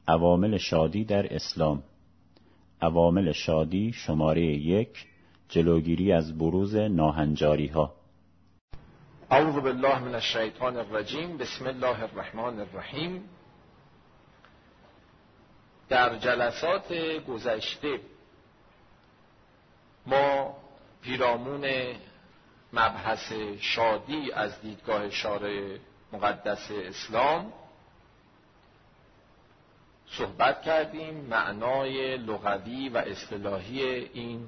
عوامل شادی در اسلام. عوامل شادی شماره 1، جلوگیری از بروز ناهنجاری ها. اعوذ بالله من الشیطان الرجیم. بسم الله الرحمن الرحیم. در جلسات گذشته ما پیرامون مبحث شادی از دیدگاه شارع مقدس اسلام صحبت کردیم. معنای لغوی و اصطلاحی این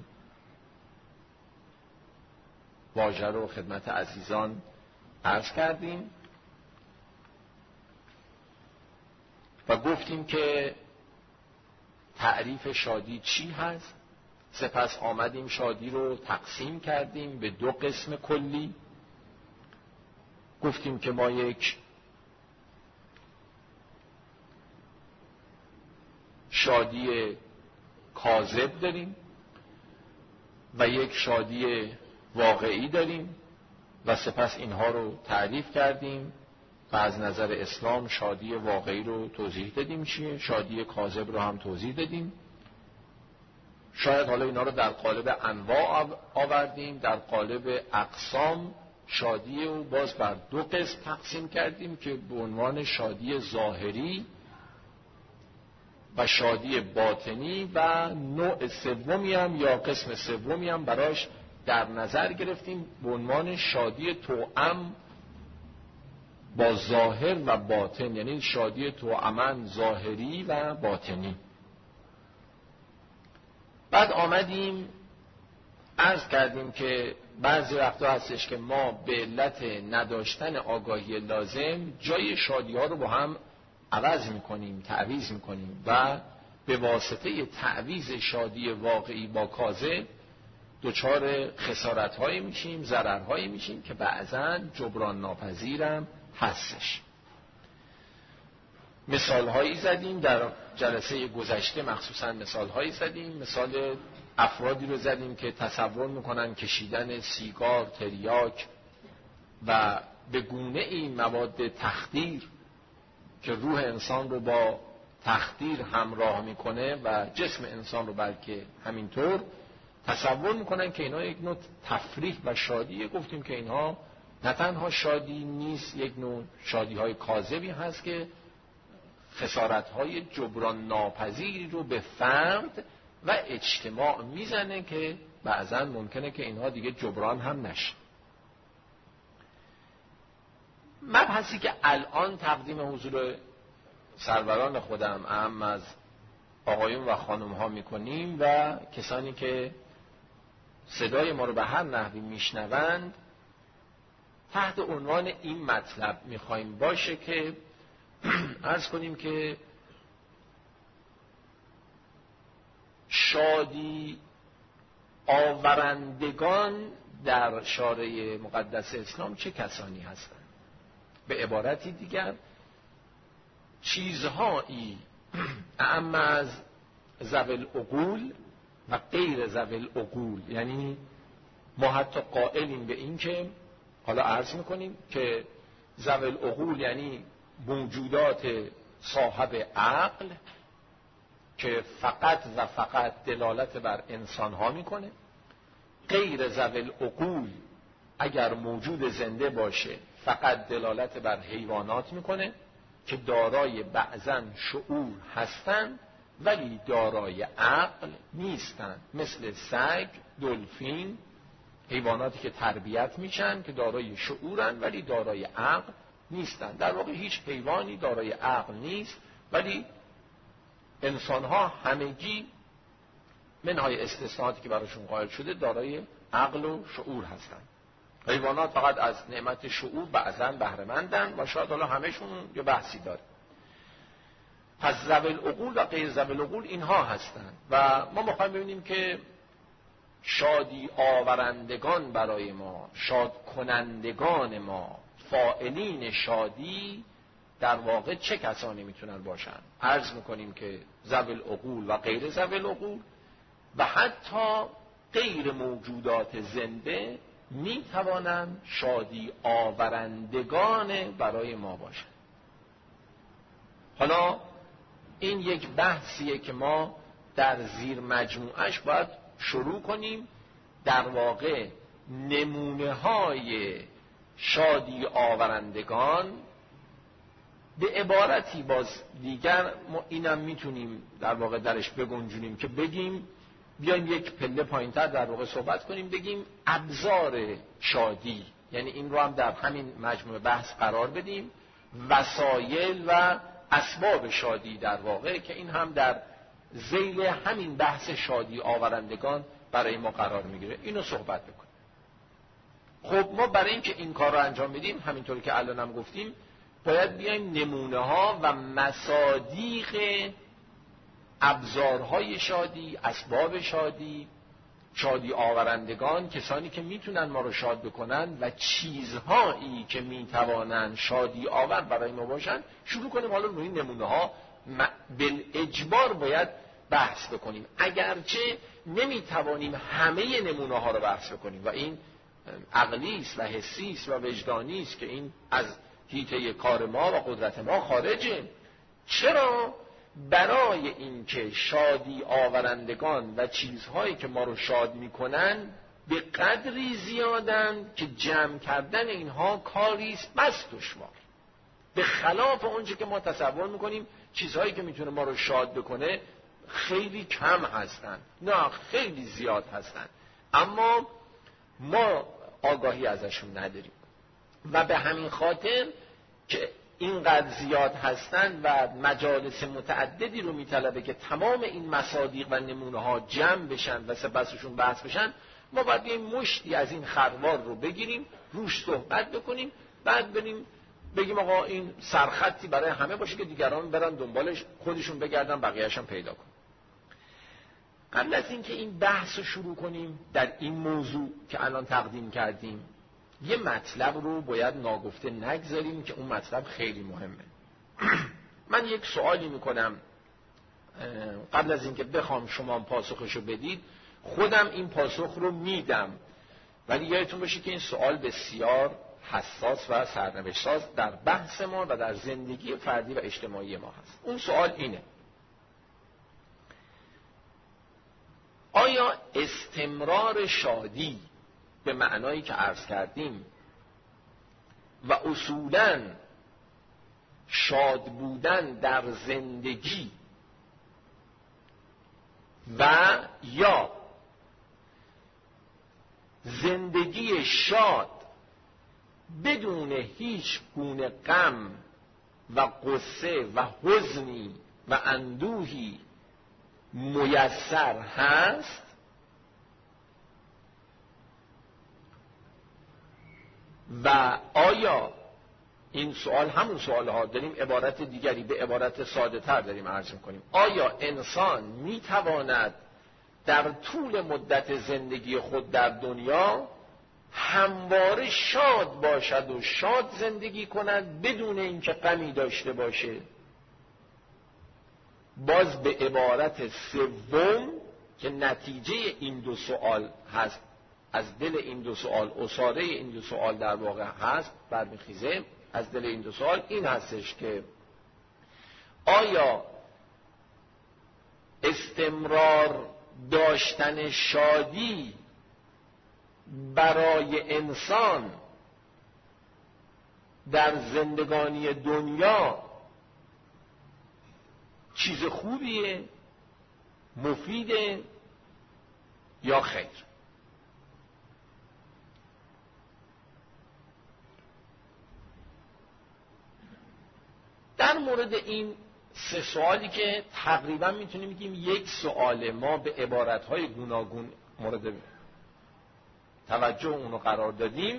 واژه رو خدمت عزیزان عرض کردیم و گفتیم که تعریف شادی چی هست. سپس آمدیم شادی رو تقسیم کردیم به 2 قسم کلی. گفتیم که ما یک شادی کاذب داریم و یک شادی واقعی داریم و سپس اینها رو تعریف کردیم و از نظر اسلام شادی واقعی رو توضیح دادیم چیه، شادی کاذب رو هم توضیح دادیم. شاید حالا اینا رو در قالب انواع آوردیم، در قالب اقسام شادی رو باز بر 2 قسم تقسیم کردیم که به عنوان شادی ظاهری و شادی باطنی و نوع سومی هم یا قسم سومی هم براش در نظر گرفتیم به عنوان شادی توأم با ظاهر و باطن، یعنی شادی توأمن ظاهری و باطنی. بعد آمدیم عرض کردیم که بعضی وقتا هستش که ما به علت نداشتن آگاهی لازم جای شادی ها رو با هم عوض میکنیم، تعویض میکنیم و به واسطه تعویض شادی واقعی با کاذب دچار خسارت هایی میشیم، ضرر هایی میشیم که بعضاً جبران ناپذیرم هستش. مثال هایی زدیم در جلسه گذشته، مخصوصاً مثال هایی زدیم. مثال افرادی رو زدیم که تصور میکنن کشیدن سیگار، تریاک و به گونه این مواد تخدیر که روح انسان رو با تخدیر همراه میکنه و جسم انسان رو بلکه همینطور تصور میکنن که اینها یک نوع تفریح و شادیه. گفتیم که اینها نه تنها شادی نیست، یک نوع شادی های کاذبی هست که خسارت های جبران ناپذیری رو به فرد و اجتماع میزنه که بعضا ممکنه که اینها دیگه جبران هم نشه. مبحثی که الان تقدیم حضور سروران خودم اهم از آقایون و خانم ها میکنیم و کسانی که صدای ما رو به هر نحوی میشنوند، تحت عنوان این مطلب میخوایم باشه که عرض کنیم که شادی آورندگان در شارع مقدس اسلام چه کسانی هستند. به عبارتی دیگر چیزهایی اعم از ذوی العقول و غیر ذوی العقول، یعنی ما حتی قائلیم به این که حالا عرض میکنیم که ذوی العقول یعنی موجودات صاحب عقل که فقط و فقط دلالت بر انسان ها میکنه. غیر ذوی العقول اگر موجود زنده باشه فقط دلالت بر حیوانات میکنه که دارای بعضاً شعور هستند ولی دارای عقل نیستند، مثل سگ، دلفین، حیواناتی که تربیت میشن که دارای شعورن ولی دارای عقل نیستند. در واقع هیچ حیوانی دارای عقل نیست، ولی انسان‌ها همگی منهای استثناءاتی که براشون قائل شده دارای عقل و شعور هستند. حیوانات فقط از نعمت شعور بعضاً بهره مندن و شاید حالا همشون یه بحثی داره. پس ذوی العقول و غیر ذوی العقول اینها هستند و ما می‌خوایم ببینیم که شادی آورندگان برای ما، شاد کنندگان ما، فاعلین شادی در واقع چه کسانی میتونن باشن. عرض میکنیم که ذوی العقول و غیر ذوی العقول و حتی غیر موجودات زنده میتوانند شادی آورندگان برای ما باشند. حالا این یک بحثیه که ما در زیر مجموعش باید شروع کنیم. در واقع نمونه های شادی آورندگان به عبارتی باز دیگر ما اینم میتونیم در واقع درش بگنجونیم که بگیم بیایم یک پله پایین‌تر در واقع صحبت کنیم، بگیم ابزار شادی، یعنی این رو هم در همین مجموعه بحث قرار بدیم، وسایل و اسباب شادی در واقع، که این هم در ذیل همین بحث شادی آورندگان برای ما قرار میگیره. اینو صحبت بکنیم. خب ما برای اینکه این کار رو انجام بدیم، همینطور که الانم گفتیم، باید بیایم نمونه ها و مصادیق ابزارهای شادی، اسباب شادی، شادی آورندگان، کسانی که میتونن ما رو شاد بکنن و چیزهایی که میتوانن شادی آور برای ما باشن شروع کنیم. حالا روی نمونه ها بالاجبار باید بحث بکنیم، اگرچه نمیتوانیم همه نمونه ها رو بحث بکنیم و این عقلی است و حسی است و وجدانی است که این از حیطه کار ما و قدرت ما خارجه. چرا؟ برای اینکه شادی آورندگان و چیزهایی که ما رو شاد میکنن به قدری زیادن که جمع کردن اینها کاری است بس دشوار، به خلاف اونچه که ما تصور میکنیم چیزهایی که میتونه ما رو شاد بکنه خیلی کم هستن. نه، خیلی زیاد هستن، اما ما آگاهی ازشون نداریم و به همین خاطر که اینقدر زیاد هستن و مجالس متعددی رو میطلبه که تمام این مصادیق و نمونه ها جمع بشن و سپسشون بحث بشن، ما باید این مشتی از این خروار رو بگیریم، روش صحبت بکنیم، بعد بگیم آقا این سرخطی برای همه باشه که دیگران برن دنبالش، خودشون بگردن، بقیه‌اش هم پیدا کنن. قبل از اینکه این بحث رو شروع کنیم در این موضوع که الان تقدیم کردیم، یه مطلب رو باید ناگفته نگذاریم که اون مطلب خیلی مهمه. من یک سوالی میکنم قبل از اینکه بخوام شما پاسخشو بدید، خودم این پاسخ رو میدم، ولی یادتون باشه که این سوال بسیار حساس و سرنوشت‌ساز در بحث ما و در زندگی فردی و اجتماعی ما هست. اون سوال اینه: آیا استمرار شادی به معنایی که عرض کردیم و اصولاً شاد بودن در زندگی و یا زندگی شاد بدون هیچ گونه غم و غصه و حزنی و اندوهی میسر هست؟ و آیا این سوال، همون سوال ها داریم عبارت دیگری به عبارت ساده تر داریم عرض میکنیم، آیا انسان میتواند در طول مدت زندگی خود در دنیا همواره شاد باشد و شاد زندگی کند بدون اینکه غمی داشته باشه؟ باز به عبارت سوم که نتیجه این دو سوال هست، از دل این دو سوال، اساره این دو سوال در واقع هست، برمیخیزه از دل این دو سوال، این هستش که آیا استمرار داشتن شادی برای انسان در زندگانی دنیا چیز خوبیه، مفیده یا خیر؟ در مورد این سه سوالی که تقریبا میتونیم بگیم یک سوال، ما به عبارتهای گوناگون مورد توجه اونو قرار دادیم،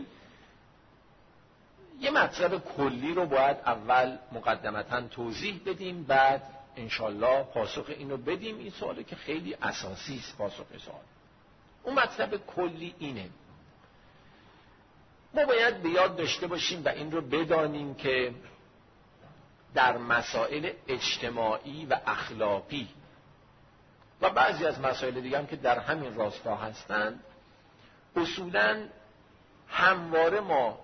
یه مطلب کلی رو باید اول مقدمتاً توضیح بدیم، بعد انشالله پاسخ اینو بدیم. این سوالی که خیلی اساسی است پاسخ سوال. اون مطلب کلی اینه: ما باید به یاد داشته باشیم و این رو بدانیم که در مسائل اجتماعی و اخلاقی و بعضی از مسائل دیگه هم که در همین راستا هستند، اصولاً همواره ما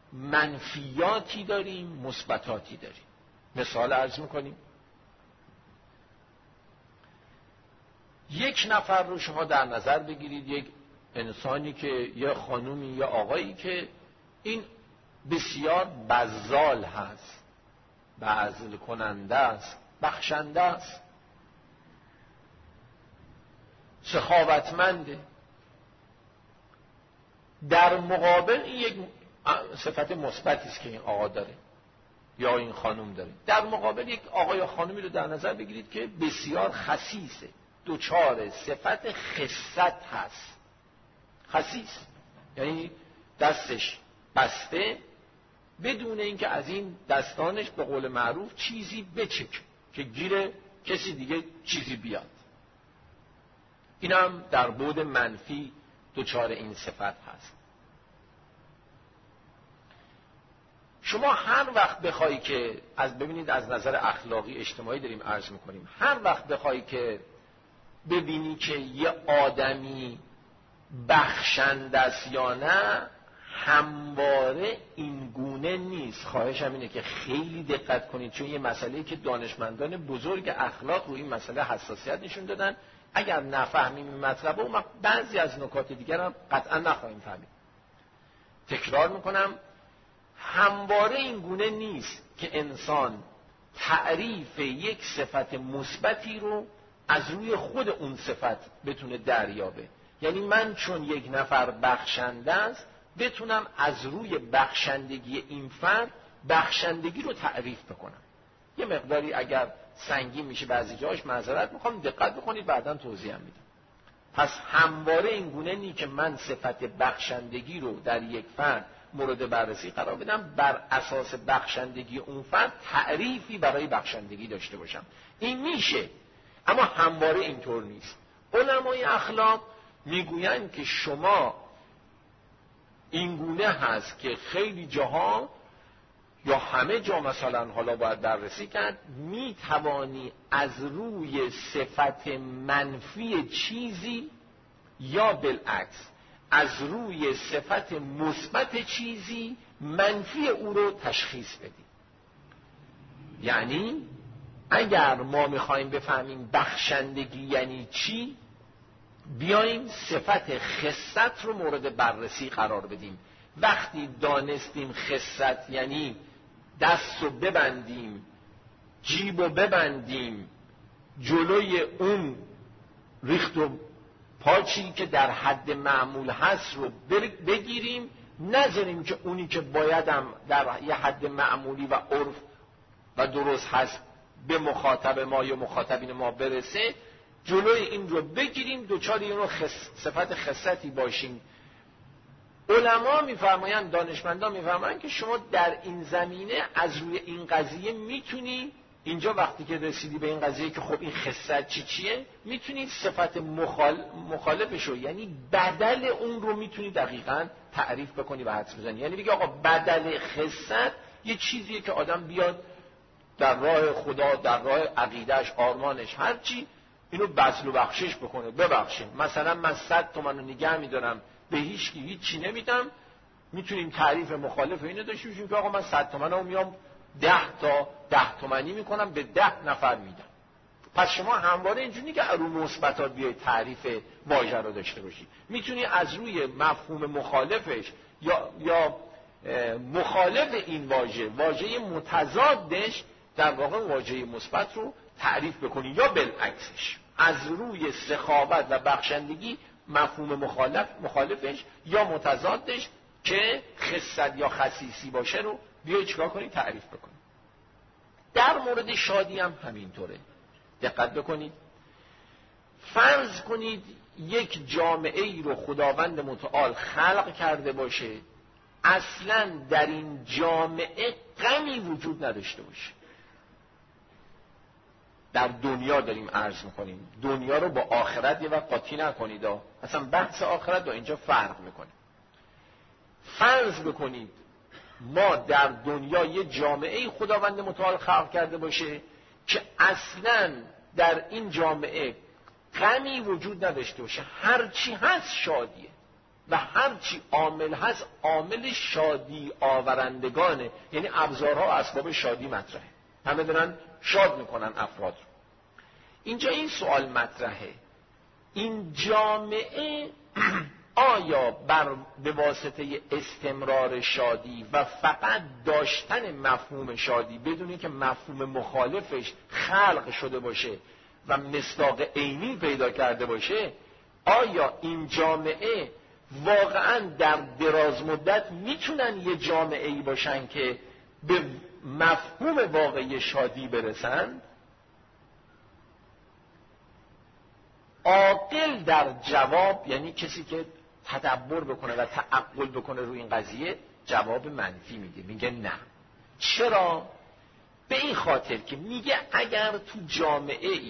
منفیاتی داریم، مثبتاتی داریم. مثال عرض میکنیم: یک نفر رو شما در نظر بگیرید، یک انسانی که یه خانومی یا آقایی که این بسیار بذال هست، بذل کننده است، بخشنده است، سخاوتمنده. در مقابل این یک صفت مثبتی است که این آقا داره یا این خانم داره. در مقابل یک آقا یا خانمی رو در نظر بگیرید که بسیار خسیسه، دوچار صفت خست هست. خسیس یعنی دستش بسته بدون اینکه از این دستانش به قول معروف چیزی بچک که گیر کسی دیگه چیزی بیاد. این هم در بعد منفی دوچار این صفت هست. شما هر وقت بخوایی که ببینید از نظر اخلاقی اجتماعی داریم عرض میکنیم، هر وقت بخوایی که ببینی که یه آدمی بخشنده است یا نه، همواره این گونه نیست. خواهشم اینه که خیلی دقت کنید، چون یه مسئله‌ای که دانشمندان بزرگ اخلاق روی این مسئله حساسیت نشون دادن. اگر نفهمیم این مطلب و بعضی از نکات دیگر هم قطعا نخواهیم فهمید. تکرار میکنم، همواره این گونه نیست که انسان تعریف یک صفت مثبتی رو از روی خود اون صفت بتونه دریابه. یعنی من چون یک نفر بخشنده است بتونم از روی بخشندگی این فرد بخشندگی رو تعریف بکنم. یه مقداری اگر سنگین میشه بعضی جاش معذرت میخوام، دقت بکنید بعداً توضیح میدم. پس همواره این گونه نی که من صفت بخشندگی رو در یک فرد مورد بررسی قرار بدم، بر اساس بخشندگی اون فرد تعریفی برای بخشندگی داشته باشم. این میشه، اما همواره اینطور نیست. علمای اخلاق میگویند که شما این گونه هست که خیلی جاها یا همه جا مثلا حالا باید بررسی کرد، میتوانی از روی صفت منفی چیزی یا بالعکس از روی صفت مثبت چیزی منفی او رو تشخیص بدی. یعنی اگر ما میخوایم بفهمیم بخشندگی یعنی چی، بیاییم صفت خست رو مورد بررسی قرار بدیم. وقتی دانستیم خست یعنی دست رو ببندیم، جیب رو ببندیم، جلوی اون ریخت و پاچی که در حد معمول هست رو بگیریم، نذاریم که اونی که بایدم در یه حد معمولی و عرف و درست هست به مخاطب ما یا مخاطبین ما برسه، جلوی این رو بگیریم، دوچار این رو صفت خستی باشیم. علما میفرمایند، دانشمندان میفرمایند که شما در این زمینه از روی این قضیه میتونی، اینجا وقتی که رسیدی به این قضیه که خب این خست چیه، میتونی صفت مخالفش رو، یعنی بدل اون رو میتونی دقیقاً تعریف بکنی و حدس بزنی. یعنی بگی آقا بدل خست یه چیزیه که آدم بیاد در راه خدا، در راه عقیدهش، آرمانش، هرچی، اینو بذل و بخشش بکنه، ببخشه. مثلا من 100 تومن رو نگه میدارم به هیچ چی نمیدم، میتونیم تعریف مخالف اینو داشته باشیم که آقا من 100 تومن رو میام 10 تومنی میکنم به 10 نفر میدم. پس شما همواره اینجوری که رو مثبتات بیای تعریف واژه رو داشته باشی، میتونی از روی مفهوم مخالفش یا مخالف این واژه متضادش در واقع واژه مثبت رو تعریف بکنی، یا بالعکسش از روی سخاوت و بخشندگی مفهوم مخالفش یا متضادش که خست یا خسیسی باشه رو بیای چیکار کنی؟ تعریف بکنی. در مورد شادی هم همینطوره. دقت بکنید، فرض کنید یک جامعه ای رو خداوند متعال خلق کرده باشه، اصلا در این جامعه غمی وجود نداشته باشه. در دنیا داریم عرض میکنیم، دنیا رو با آخرت یه وقت قاطی نکنید، اصلا بحث آخرت با اینجا فرق میکنه. فرض بکنید ما در دنیا یه جامعه خداوند متعال خلق کرده باشه که اصلا در این جامعه غمی وجود نداشته باشه، هرچی هست شادیه و هرچی عامل هست عامل شادی آورندگانه، یعنی ابزارها و اسباب شادی مطرحه، همه دارن شاد میکنن افراد رو. اینجا این سوال مطرحه این جامعه آیا به واسطه استمرار شادی و فقط داشتن مفهوم شادی بدون که مفهوم مخالفش خلق شده باشه و مصداق عینی پیدا کرده باشه، آیا این جامعه واقعا در دراز مدت میتونن یه جامعه ای باشن که به مفهوم واقعی شادی برسن؟ عاقل در جواب، یعنی کسی که تدبر بکنه و تعقل بکنه روی این قضیه، جواب منفی میده، میگه نه. چرا؟ به این خاطر که میگه اگر تو جامعه ای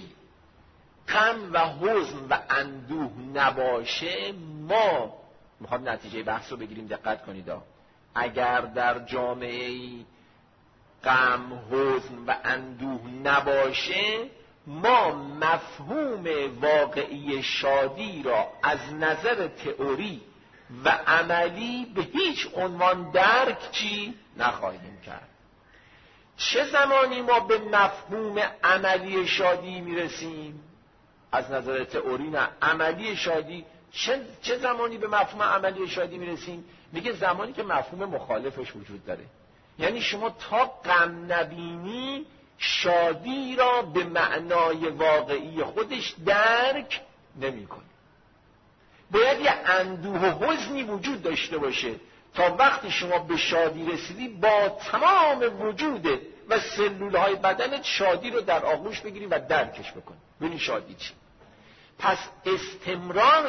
غم و حزن و اندوه نباشه، ما میخوام نتیجه بحث رو بگیریم، دقت کنید. اگر در جامعه ای غم، حزن و اندوه نباشه، ما مفهوم واقعی شادی را از نظر تئوری و عملی به هیچ عنوان درک نخواهیم کرد. چه زمانی ما به مفهوم عملی شادی میرسیم؟ از نظر تئوری نه، عملی شادی. چه زمانی به مفهوم عملی شادی میرسیم؟ میگه زمانی که مفهوم مخالفش وجود داره. یعنی شما تا غم نبینی شادی را به معنای واقعی خودش درک نمی کنی. باید یه اندوه و حزنی وجود داشته باشه تا وقتی شما به شادی رسیدی با تمام وجودت و سلولهای بدنت شادی رو در آغوش بگیری و درکش بکنی. ببین شادی چی؟ پس استمرار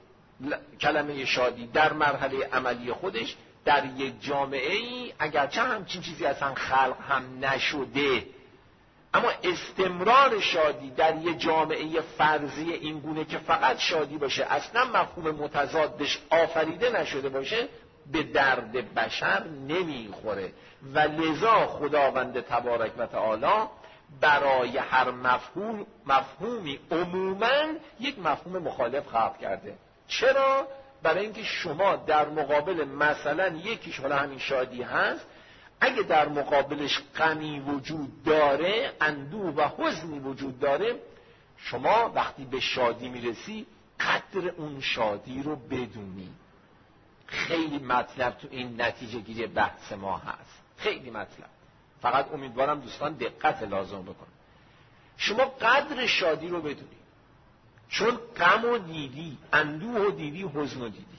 کلمه شادی در مرحله عملی خودش در یک جامعه ای، اگرچه همچین چیزی اصلا خلق هم نشده، اما استمرار شادی در یک جامعه فرضی اینگونه که فقط شادی باشه، اصلا مفهوم متضادش آفریده نشده باشه، به درد بشر نمیخوره. و لذا خداوند تبارک و تعالی برای هر مفهومی عموماً یک مفهوم مخالف خلق کرده. چرا؟ برای اینکه شما در مقابل مثلا یکیش، حالا همین شادی هست، اگه در مقابلش غمی وجود داره، اندوه و حزنی وجود داره، شما وقتی به شادی میرسی قدر اون شادی رو بدونی. خیلی مطلب تو این نتیجه گیری بحث ما هست، خیلی مطلب. فقط امیدوارم دوستان دقت لازم بکنن. شما قدر شادی رو بدونی، چون غم و دیدی، اندوه و دیدی، حزن و دیدی.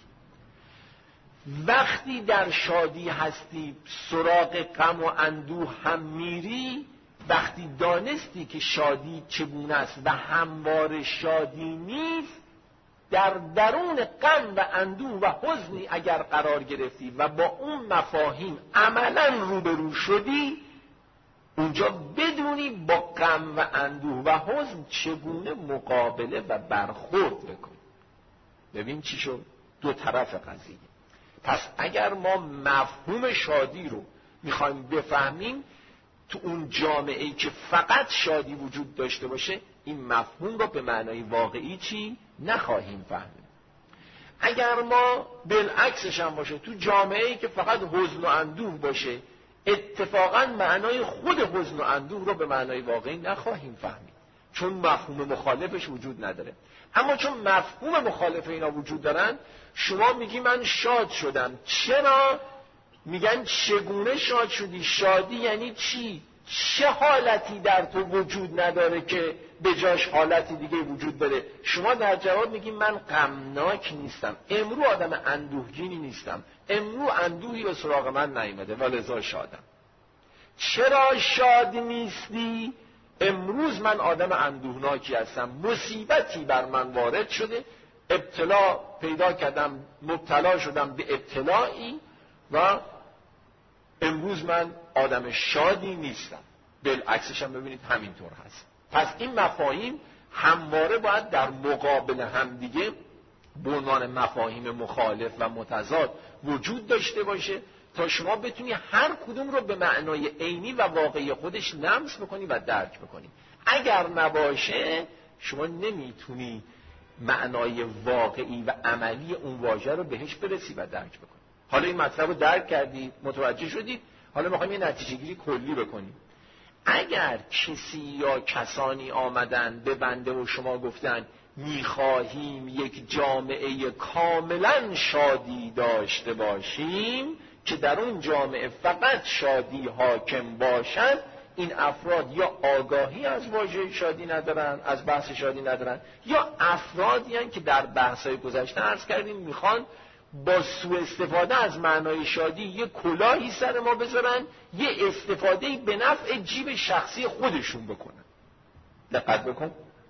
وقتی در شادی هستی سراغ غم و اندوه هم میری، وقتی دانستی که شادی چگونه است و هموار شادی نیست، در درون غم و اندوه و حزنی اگر قرار گرفتی و با اون مفاهیم عملا روبرو شدی، اونجا بدونی با غم و اندوه و حزن چگونه مقابله و برخورد بکنی. ببین چی شد؟ دو طرف قضیه. پس اگر ما مفهوم شادی رو میخوایم بفهمیم، تو اون جامعه‌ای که فقط شادی وجود داشته باشه، این مفهوم رو به معنای واقعی نخواهیم فهمید. اگر ما بالعکسش هم باشه، تو جامعه‌ای که فقط حزن و اندوه باشه، اتفاقا معنای خود حزن و اندوه رو به معنای واقعی نخواهیم فهمید، چون مفهوم مخالفش وجود نداره. اما چون مفهوم مخالف اینا وجود دارن، شما میگی من شاد شدم. چرا؟ میگن چگونه شاد شدی؟ شادی یعنی چی؟ چه حالتی در تو وجود نداره که به جاش حالتی دیگه وجود داره؟ شما در جواب میگی من غمناک نیستم، امرو آدم اندوهگینی نیستم، امرو اندوهی به سراغ من نیامده ولذا شادم. چرا شاد نیستی؟ امروز من آدم اندوهناکی هستم، مصیبتی بر من وارد شده، ابتلا پیدا کردم، مبتلا شدم به ابتلایی و امروز من آدم شادی نیستم. بالعکسش هم ببینید همینطور هست. پس این مفاهیم همواره باید در مقابل هم دیگه به عنوان مفاهیم مخالف و متضاد وجود داشته باشه تا شما بتونی هر کدوم رو به معنای عینی و واقعی خودش لمس بکنی و درک بکنی. اگر نباشه شما نمیتونی معنای واقعی و عملی اون واژه رو بهش برسی و درک بکنی. حالا این مطلب رو درک کردید، متوجه شدید، حالا میخوایم یه نتیجه گیری کلی بکنیم. اگر کسی یا کسانی آمدن به بنده و شما گفتن میخواهیم یک جامعه کاملا شادی داشته باشیم که در اون جامعه فقط شادی حاکم باشد، این افراد یا آگاهی از واژه شادی ندارن، از بحث شادی ندارن، یا افرادی هستند که در بحث‌های گذشته عرض کردیم میخوان با سوء استفاده از معنای شادی یه کلاهی سر ما بذارن، یه استفاده‌ای به نفع جیب شخصی خودشون بکنن. دقت بکن.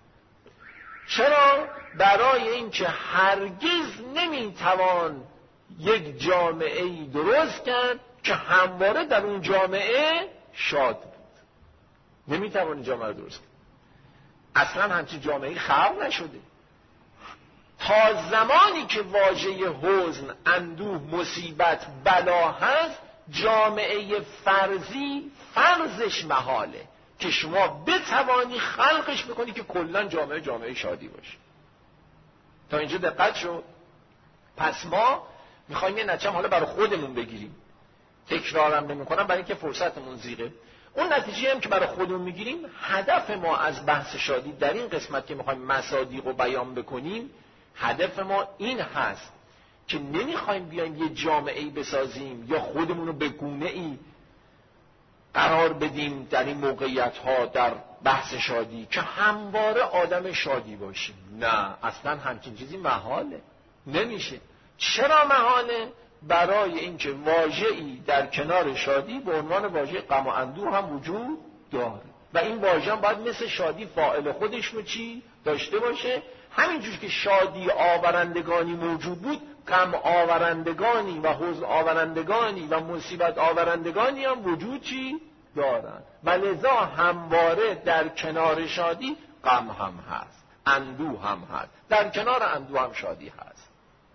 چرا؟ برای اینکه هرگز نمیتوان یک جامعه‌ای درست کرد که همواره در اون جامعه شاد بود. نمیتوان جامعه درست کرد. اصلا همچین جامعه‌ای خلق نشده. تا زمانی که واژه حزن، اندوه، مصیبت، بلا هست، جامعه فرضی فرضش محاله که شما بتوانی خلقش بکنی که کلا جامعه شادی باشه. تا اینجا دقت شد؟ پس ما میخوایم یه نتیجه حالا برای خودمون بگیریم. تکرارم نمی‌کنم برای اینکه فرصتمون زیغه. اون نتیجه هم که برای خودمون میگیریم، هدف ما از بحث شادی در این قسمت که میخوایم مصادیق رو بیان بکنیم، هدف ما این هست که نمیخوایم بیایم یه جامعه‌ای بسازیم یا خودمون رو به گونه‌ای قرار بدیم در این موقعیت‌ها در بحث شادی که همواره آدم شادی باشیم. نه، اصلا همچین چیزی محاله، نمیشه. چرا محاله؟ برای اینکه واژه‌ای در کنار شادی به عنوان واژه غم و اندوه هم وجود داره و این واژه هم باید مثل شادی فاعل خودش رو چی داشته باشه. همینجور که شادی آورندگانی موجود بود، غم آورندگانی و حزن آورندگانی و مصیبت آورندگانی هم وجود چی دارن و لذا همواره در کنار شادی غم هم هست، اندوه هم هست، در کنار اندوه هم شادی هست.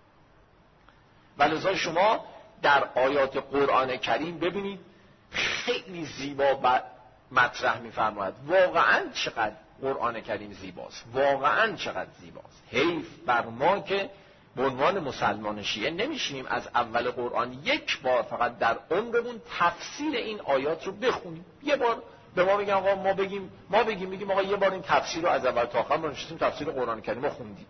و لذا شما در آیات قرآن کریم ببینید خیلی زیبا مطرح می‌فرماید. واقعاً چقدر قرآن کریم زیباست، واقعاً چقدر زیباست. حیف بر ما که به عنوان مسلمان شیعه نمیشیم از اول قرآن یک بار فقط در عمرمون تفسیر این آیات رو بخونیم. یه بار به ما بگن آقا ما بگیم آقا یه بار این تفسیر رو از اول تا آخر ما نشستیم تفسیر قرآن کریم رو خوندیم.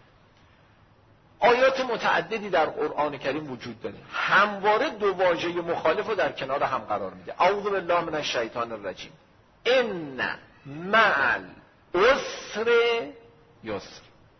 آیات متعددی در قرآن کریم وجود داره، همواره دو واژه مخالف رو در کنار هم قرار میده. اعوذ بالله من الشیطان الرجیم. ان مع العسر یسر.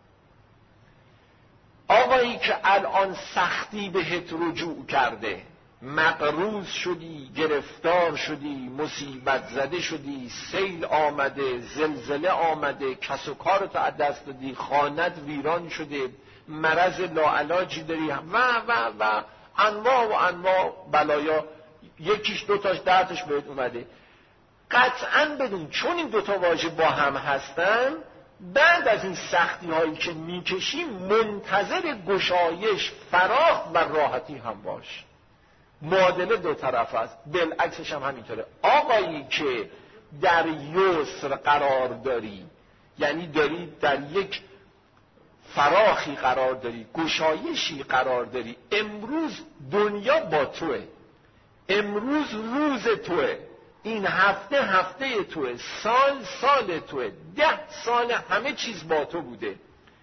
آقایی که الان سختی بهت رجوع کرده، مقروض شدی، گرفتار شدی، مصیبت زده شدی، سیل آمده، زلزله آمده، کس و کارتو از دست دادی، خانت ویران شده، مرض لاعلاجی داری و انواع بلایا، یکیش دوتاش دهتاش بهت اومده. قطعاً بدون چون این دوتا واژه با هم هستن، بعد از این سختی هایی که میکشیم منتظر گشایش، فراخ و راحتی هم باش. معادله دو طرف است، بالعکسش هم همینطوره. آقایی که در یسر قرار داری، یعنی داری در یک فراخی قرار داری، گشایشی قرار داری، امروز دنیا با توه، امروز روز توه، این هفته توه، سال توه، 10 سال همه چیز با تو بوده.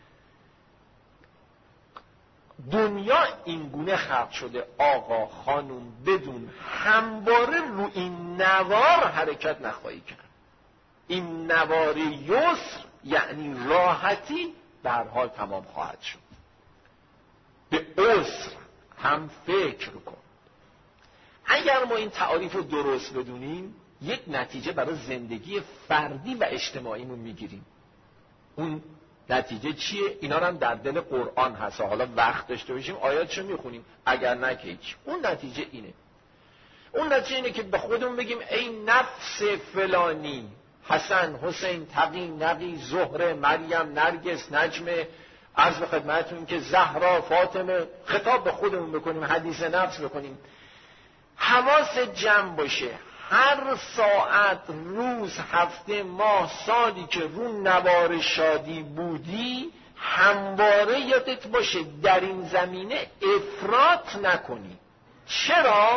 دنیا اینگونه خلق شده آقا خانوم، بدون همواره رو این نوار حرکت نخواهی کرد. این نوار یسر یعنی راحتی در حال تمام خواهد شد. به عسر هم فکر کن. اگر ما این تعاریف رو درست بدونیم، یک نتیجه برای زندگی فردی و اجتماعیمون میگیریم. اون نتیجه چیه؟ اینا رو هم در دل قرآن هست. حالا وقت داشته باشیم آیاتشو میخونیم، اگر نه که هیچ. اون نتیجه اینه که به خودمون بگیم ای نفس فلانی، حسن، حسین، تقی، نقی، زهره، مریم، نرگس، نجمه، عرض به خدمتتون که زهرا، فاطمه، خطاب به خودمون بکنیم، حدیث نفس بکنیم. حواس جمع باشه. هر ساعت، روز، هفته، ماه، سالی که رو نوار شادی بودی، همواره یادت باشه در این زمینه افراط نکنی. چرا؟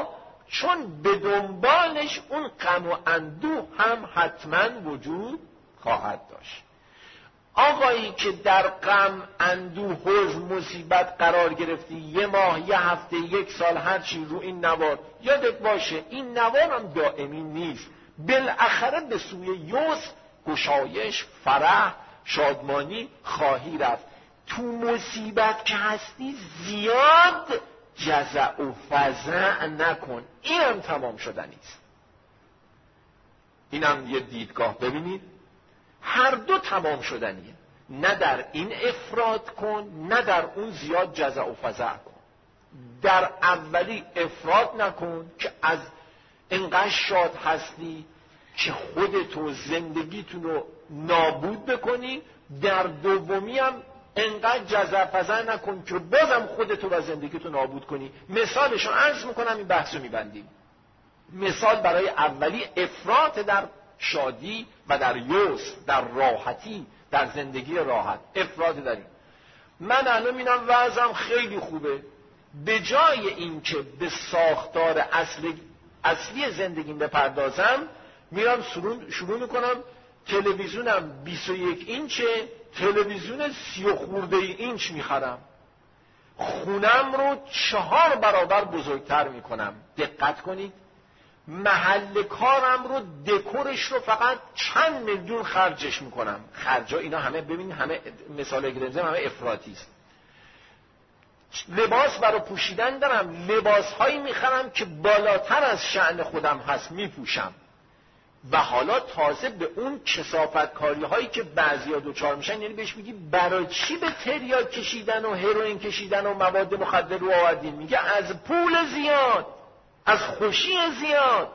چون به دنبالش اون غم و اندوه هم حتما وجود خواهد داشت. آقایی که در غم، اندوه، حزن، مصیبت قرار گرفتی، 1 ماه، 1 هفته، 1 سال، هر چی رو این نوار، یادت باشه این نوار هم دائمی نیست. بالاخره به سوی یسر، گشایش، فرح، شادمانی خواهی رفت. تو مصیبت که هستی زیاد جزع و فزع نکن، این هم تمام شدنی است. این هم یه دیدگاه. ببینید هر دو تمام شدنیه، نه در این افراط کن نه در اون زیاد جزع و فزع کن. در اولی افراط نکن که از انقدر شاد هستی که خودتو زندگیتون رو نابود بکنی، در دومی هم انقدر جزع فزع نکن که بازم خودتو و زندگیتو نابود کنی. مثالشو عرض میکنم، این بحثو میبندیم. مثال برای اولی افراط در شادی و در یسر، در راحتی، در زندگی راحت، افراط در این. من الان میبینم وضعم خیلی خوبه، به جای این که به ساختار اصلی زندگیم بپردازم، میرم شروع میکنم تلویزیونم 21 اینچه، تلویزیون 30 خورده اینچ میخرم، خونم رو 4 برابر بزرگتر میکنم. دقت کنید، محل کارم رو، دکورش رو فقط چند میلیون خرجش میکنم. خرجا اینا همه ببینید، همه مثال گرمزه همه افراطی است. لباس برای پوشیدن دارم، لباسهایی میخرم که بالاتر از شأن خودم هست میپوشم. و حالا تازه به اون کثافتکاری هایی که بعضیا دوچار میشن، یعنی بهش میگی برای چی به تریاک کشیدن و هروئین کشیدن و مواد مخدر رو آوردین؟ میگه از پول زیاد، از خوشی زیاد.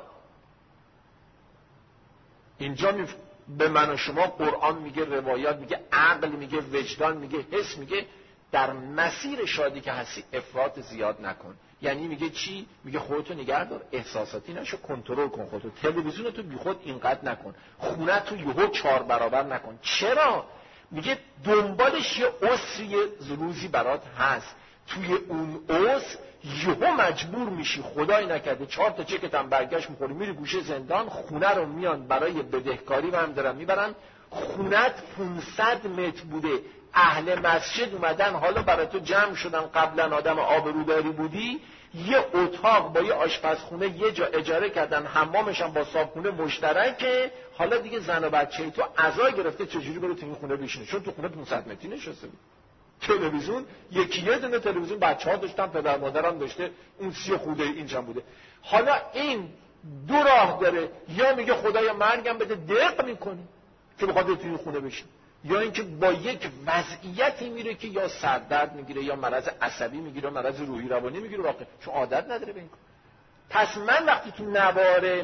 اینجا به من و شما قرآن میگه، روایات میگه، عقل میگه، وجدان میگه، حس میگه در مسیر شادی که هستی افراط زیاد نکن. یعنی میگه چی؟ میگه خودتو نگه دار، احساساتی نشو، کنترل کن خودتو، تلویزیونتو بیخود اینقدر نکن، خونه‌تو یهو 4 برابر نکن. چرا؟ میگه دنبالش یه عسری روزی برات هست، توی اون عسر یهو مجبور میشی، خدای نکرده 4 تا چکت هم برگشت میخوری، میری گوشه زندان، خونه رو میان برای بدهکاری هم دارن میبرن، خونت 500 متر بوده، اهل مسجد اومدن حالا برای تو جمع شدن، قبلا آدم آبروداری بودی، یه اتاق با یه آشپزخونه یه جا اجاره کردن، حمامش هم با صابخونه مشترکه، حالا دیگه زن و بچه تو عزا گرفته چجوری بره تو این خونه بشینه، چون تو خونه 500 متری نشسته بود. تلویزیون یه دونه تلویزیون بچه‌ها داشتن، پدر مادرم داشته، اون 30 خورده اینجا بوده. حالا این 2 راه داره، یا میگه خدایا مرگم بده، دق میکنی که بخواد تو این خونه بشین، یا اینکه با یک وضعیتی میره که یا سردرد میگیره یا مرض عصبی میگیره یا مرض روحی روانی میگیره، واقعا چون عادت نداره به این کار. پس من وقتی تو نوار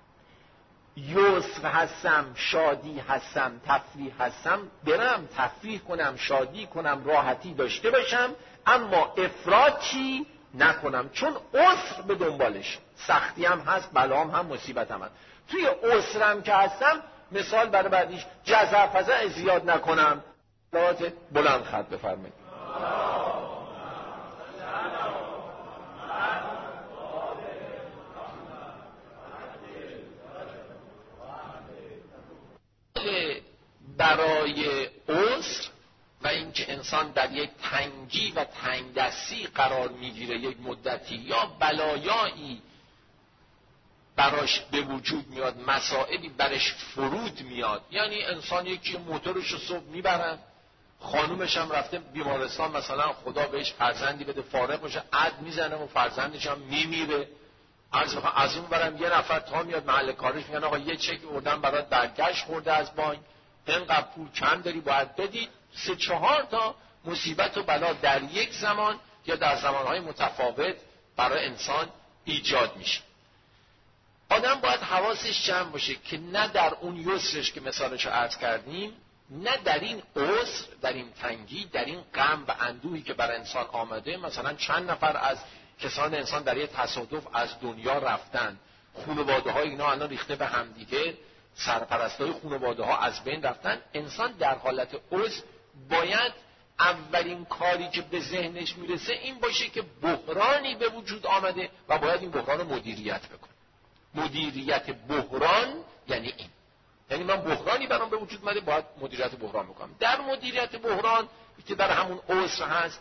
یسر هستم، شادی هستم، تفریح هستم، برم تفریح کنم، شادی کنم، راحتی داشته باشم، اما افراطی نکنم، چون عسر به دنبالش، سختی هم هست، بلام هم، مصیبت هم هست. توی عسرم که هستم، مثال برای بعدیش جزع فزع زیاد نکنم. صلوات بلند خط بفرمایید. برای عسر و اینکه انسان در یک تنگی و تنگ دستی قرار میگیره یک مدتی، یا بلایایی براش به وجود میاد، مسائلی برش فرود میاد، یعنی انسان یکی موتورش رو صبح میبرن، خانومش هم رفته بیمارستان، مثلا خدا بهش فرزندی بده، فارغ باشه، عد میزنه و فرزندش هم میمیره. از اون برم یه نفر تا میاد محل کارش، میگن آقا یه چک بردن برات برگشت خورده از بانک، اینقدر پول کم داری باید بدی. 3-4 تا مصیبت و بلا در یک زمان یا در زمانهای متفاوت برای انسان ایجاد میشه. آدم باید حواسش جمع باشه که نه در اون یسرش که مثالشو عرض کردیم، نه در این عسر، در این تنگی، در این غم و اندوهی که بر انسان آمده. مثلا چند نفر از کسان انسان در یک تصادف از دنیا رفتن، خانواده های اینا الان ریخته به همدیگه، سرپرستای خانواده ها از بین رفتن. انسان در حالت عسر باید اولین کاری که به ذهنش میرسه این باشه که بحرانی به وجود آمده و باید این بحران رو مدیریت بکنه. مدیریت بحران یعنی این، یعنی من بحرانی برام به وجود اومده، باید مدیریت بحران بکنم. در مدیریت بحران که در همون عسر هست،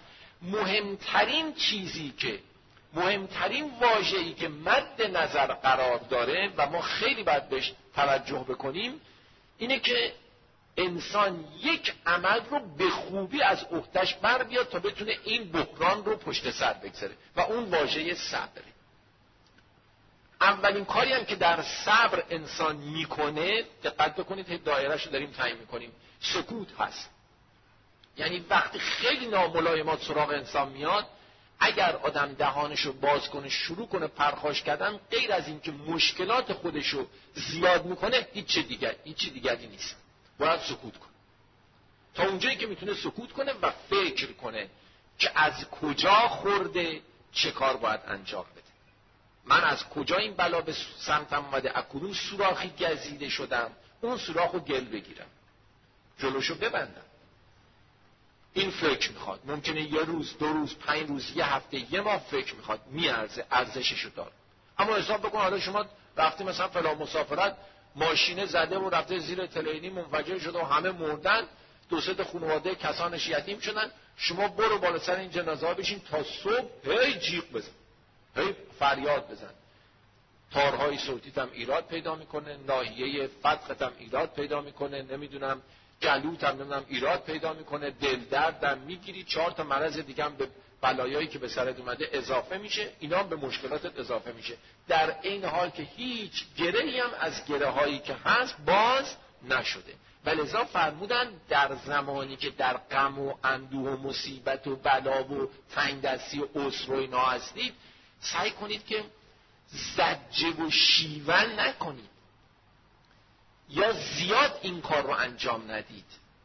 مهمترین واژه‌ای که مد نظر قرار داره و ما خیلی باید بهش توجه بکنیم اینه که انسان یک عمل رو به خوبی از عهده‌اش بر بیاد تا بتونه این بحران رو پشت سر بگذاره و اون واژه صبره. اولین کاری هم که در صبر انسان میکنه، دقت بکنید دایره‌شو داریم تعیین میکنیم، سکوت هست. یعنی وقتی خیلی ناملایمات سراغ انسان میاد، اگر آدم دهانشو باز کنه شروع کنه پرخاش کردن، غیر از این که مشکلات خودشو زیاد میکنه هیچ دیگری نیست. باید سکوت کنه تا اونجایی که میتونه سکوت کنه و فکر کنه که از کجا خورده، چه کار باید انجام بده. من از کجا این بلا به سمتم اومده، از کدوم سوراخی گزیده شدم، اون سوراخو گل بگیرم، جلوشو ببندم. این فکر میخواد، ممکنه یه روز، 2 روز، 5 روز، یه هفته، یه ماه فکر میخواد، میارزه، ارزششو داره. اما حساب بکن حالا شما رفتی مثلا فلان مسافرت، ماشینه زده و رفته زیر تلینی منفجر شده و همه مردن، 2-3 خانواده کسانش یتیم شدن، شما برو بالا سر این جنازه ها بشین تا صبح هی جیغ بزن، هی فریاد بزن. تارهای صوتیت هم ایراد پیدا میکنه، ناحیه فتقت هم ایراد پیدا میکنه، نمیدونم گلوت هم نمیدونم ایراد پیدا میکنه، دل درد هم میگیری، 4 تا مرض دیگه هم به بلایایی که به سرت اومده اضافه میشه، اینا هم به مشکلاتت اضافه میشه، در این حال که هیچ گره‌ای هم از گره هایی که هست باز نشده. ولذا فرمودن در زمانی که در غم و اندوه و مصیبت و بلا و تنگدستی و عسر و اینا هستید، سعی کنید که زجه و شیون نکنید یا زیاد این کار رو انجام ندید،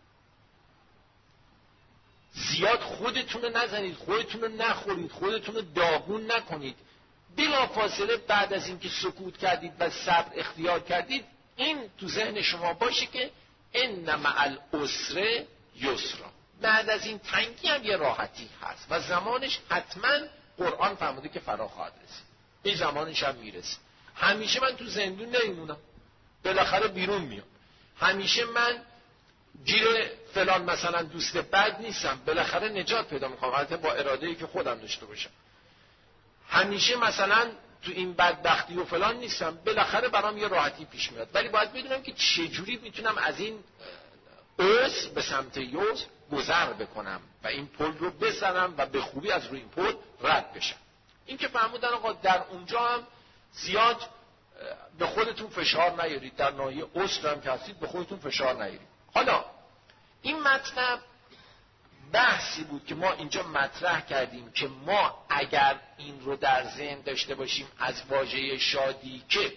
زیاد خودتون رو نزنید، خودتون رو نخورید، خودتون رو داغون نکنید. بلافاصله بعد از اینکه سکوت کردید و صبر اختیار کردید، این تو ذهن شما باشه که ان مع العسر یسرا، بعد از این تنگی هم یه راحتی هست و زمانش حتما قرآن فرموده که فرا خواهد رسید. این زمانش هم میرسه. همیشه من تو زندون نمیمونم، بالاخره بیرون میام. همیشه من گیر فلان مثلا دوست بد نیستم، بالاخره نجات پیدا میکنم، البته با اراده‌ای که خودم داشته باشم. همیشه مثلا تو این بدبختی و فلان نیستم، بالاخره برام یه راحتی پیش میاد. ولی باید بدونم که چجوری میتونم از این عسر به سمت یسر گذر بکنم و این پل رو بزنم و به خوبی از روی این پل رد بشم. این که فهمودن آقا در اونجا هم زیاد به خودتون فشار نیارید، در ناحیه عسر هم که هستید به خودتون فشار نیارید. حالا این مطلب بحثی بود که ما اینجا مطرح کردیم که ما اگر این رو در ذهن داشته باشیم از واژه شادی، که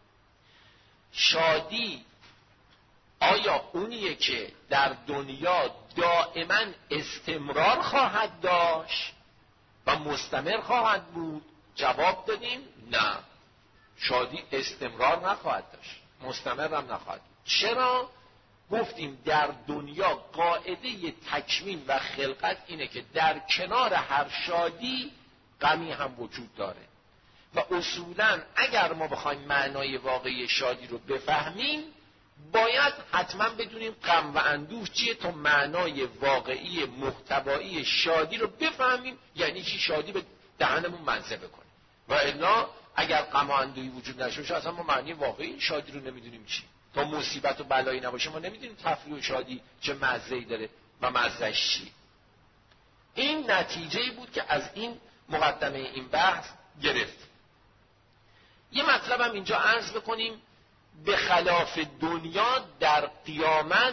شادی آیا اونیه که در دنیا دائما استمرار خواهد داشت و مستمر خواهد بود؟ جواب دادیم نه، شادی استمرار نخواهد داشت، مستمر هم نخواهد بود. چرا؟ گفتیم در دنیا قاعده تکوین و خلقت اینه که در کنار هر شادی غمی هم وجود داره و اصولا اگر ما بخوایم معنای واقعی شادی رو بفهمیم باید حتما بدونیم غم و اندوه چیه تا معنای واقعی محتوایی شادی رو بفهمیم. یعنی چی شادی به دهنمون مزه بکنه، و الا اگر غم و اندوهی وجود نشه اصلا ما معنی واقعی شادی رو نمیدونیم چی. تا مصیبت و بلایی نباشه ما نمیدونیم تفریح و شادی چه مزه‌ای داره و مزه‌اش چی. این نتیجه‌ای بود که از این مقدمه این بحث گرفت. یه مطلب هم اینجا عرض بکنیم، به خلاف دنیا در قیامت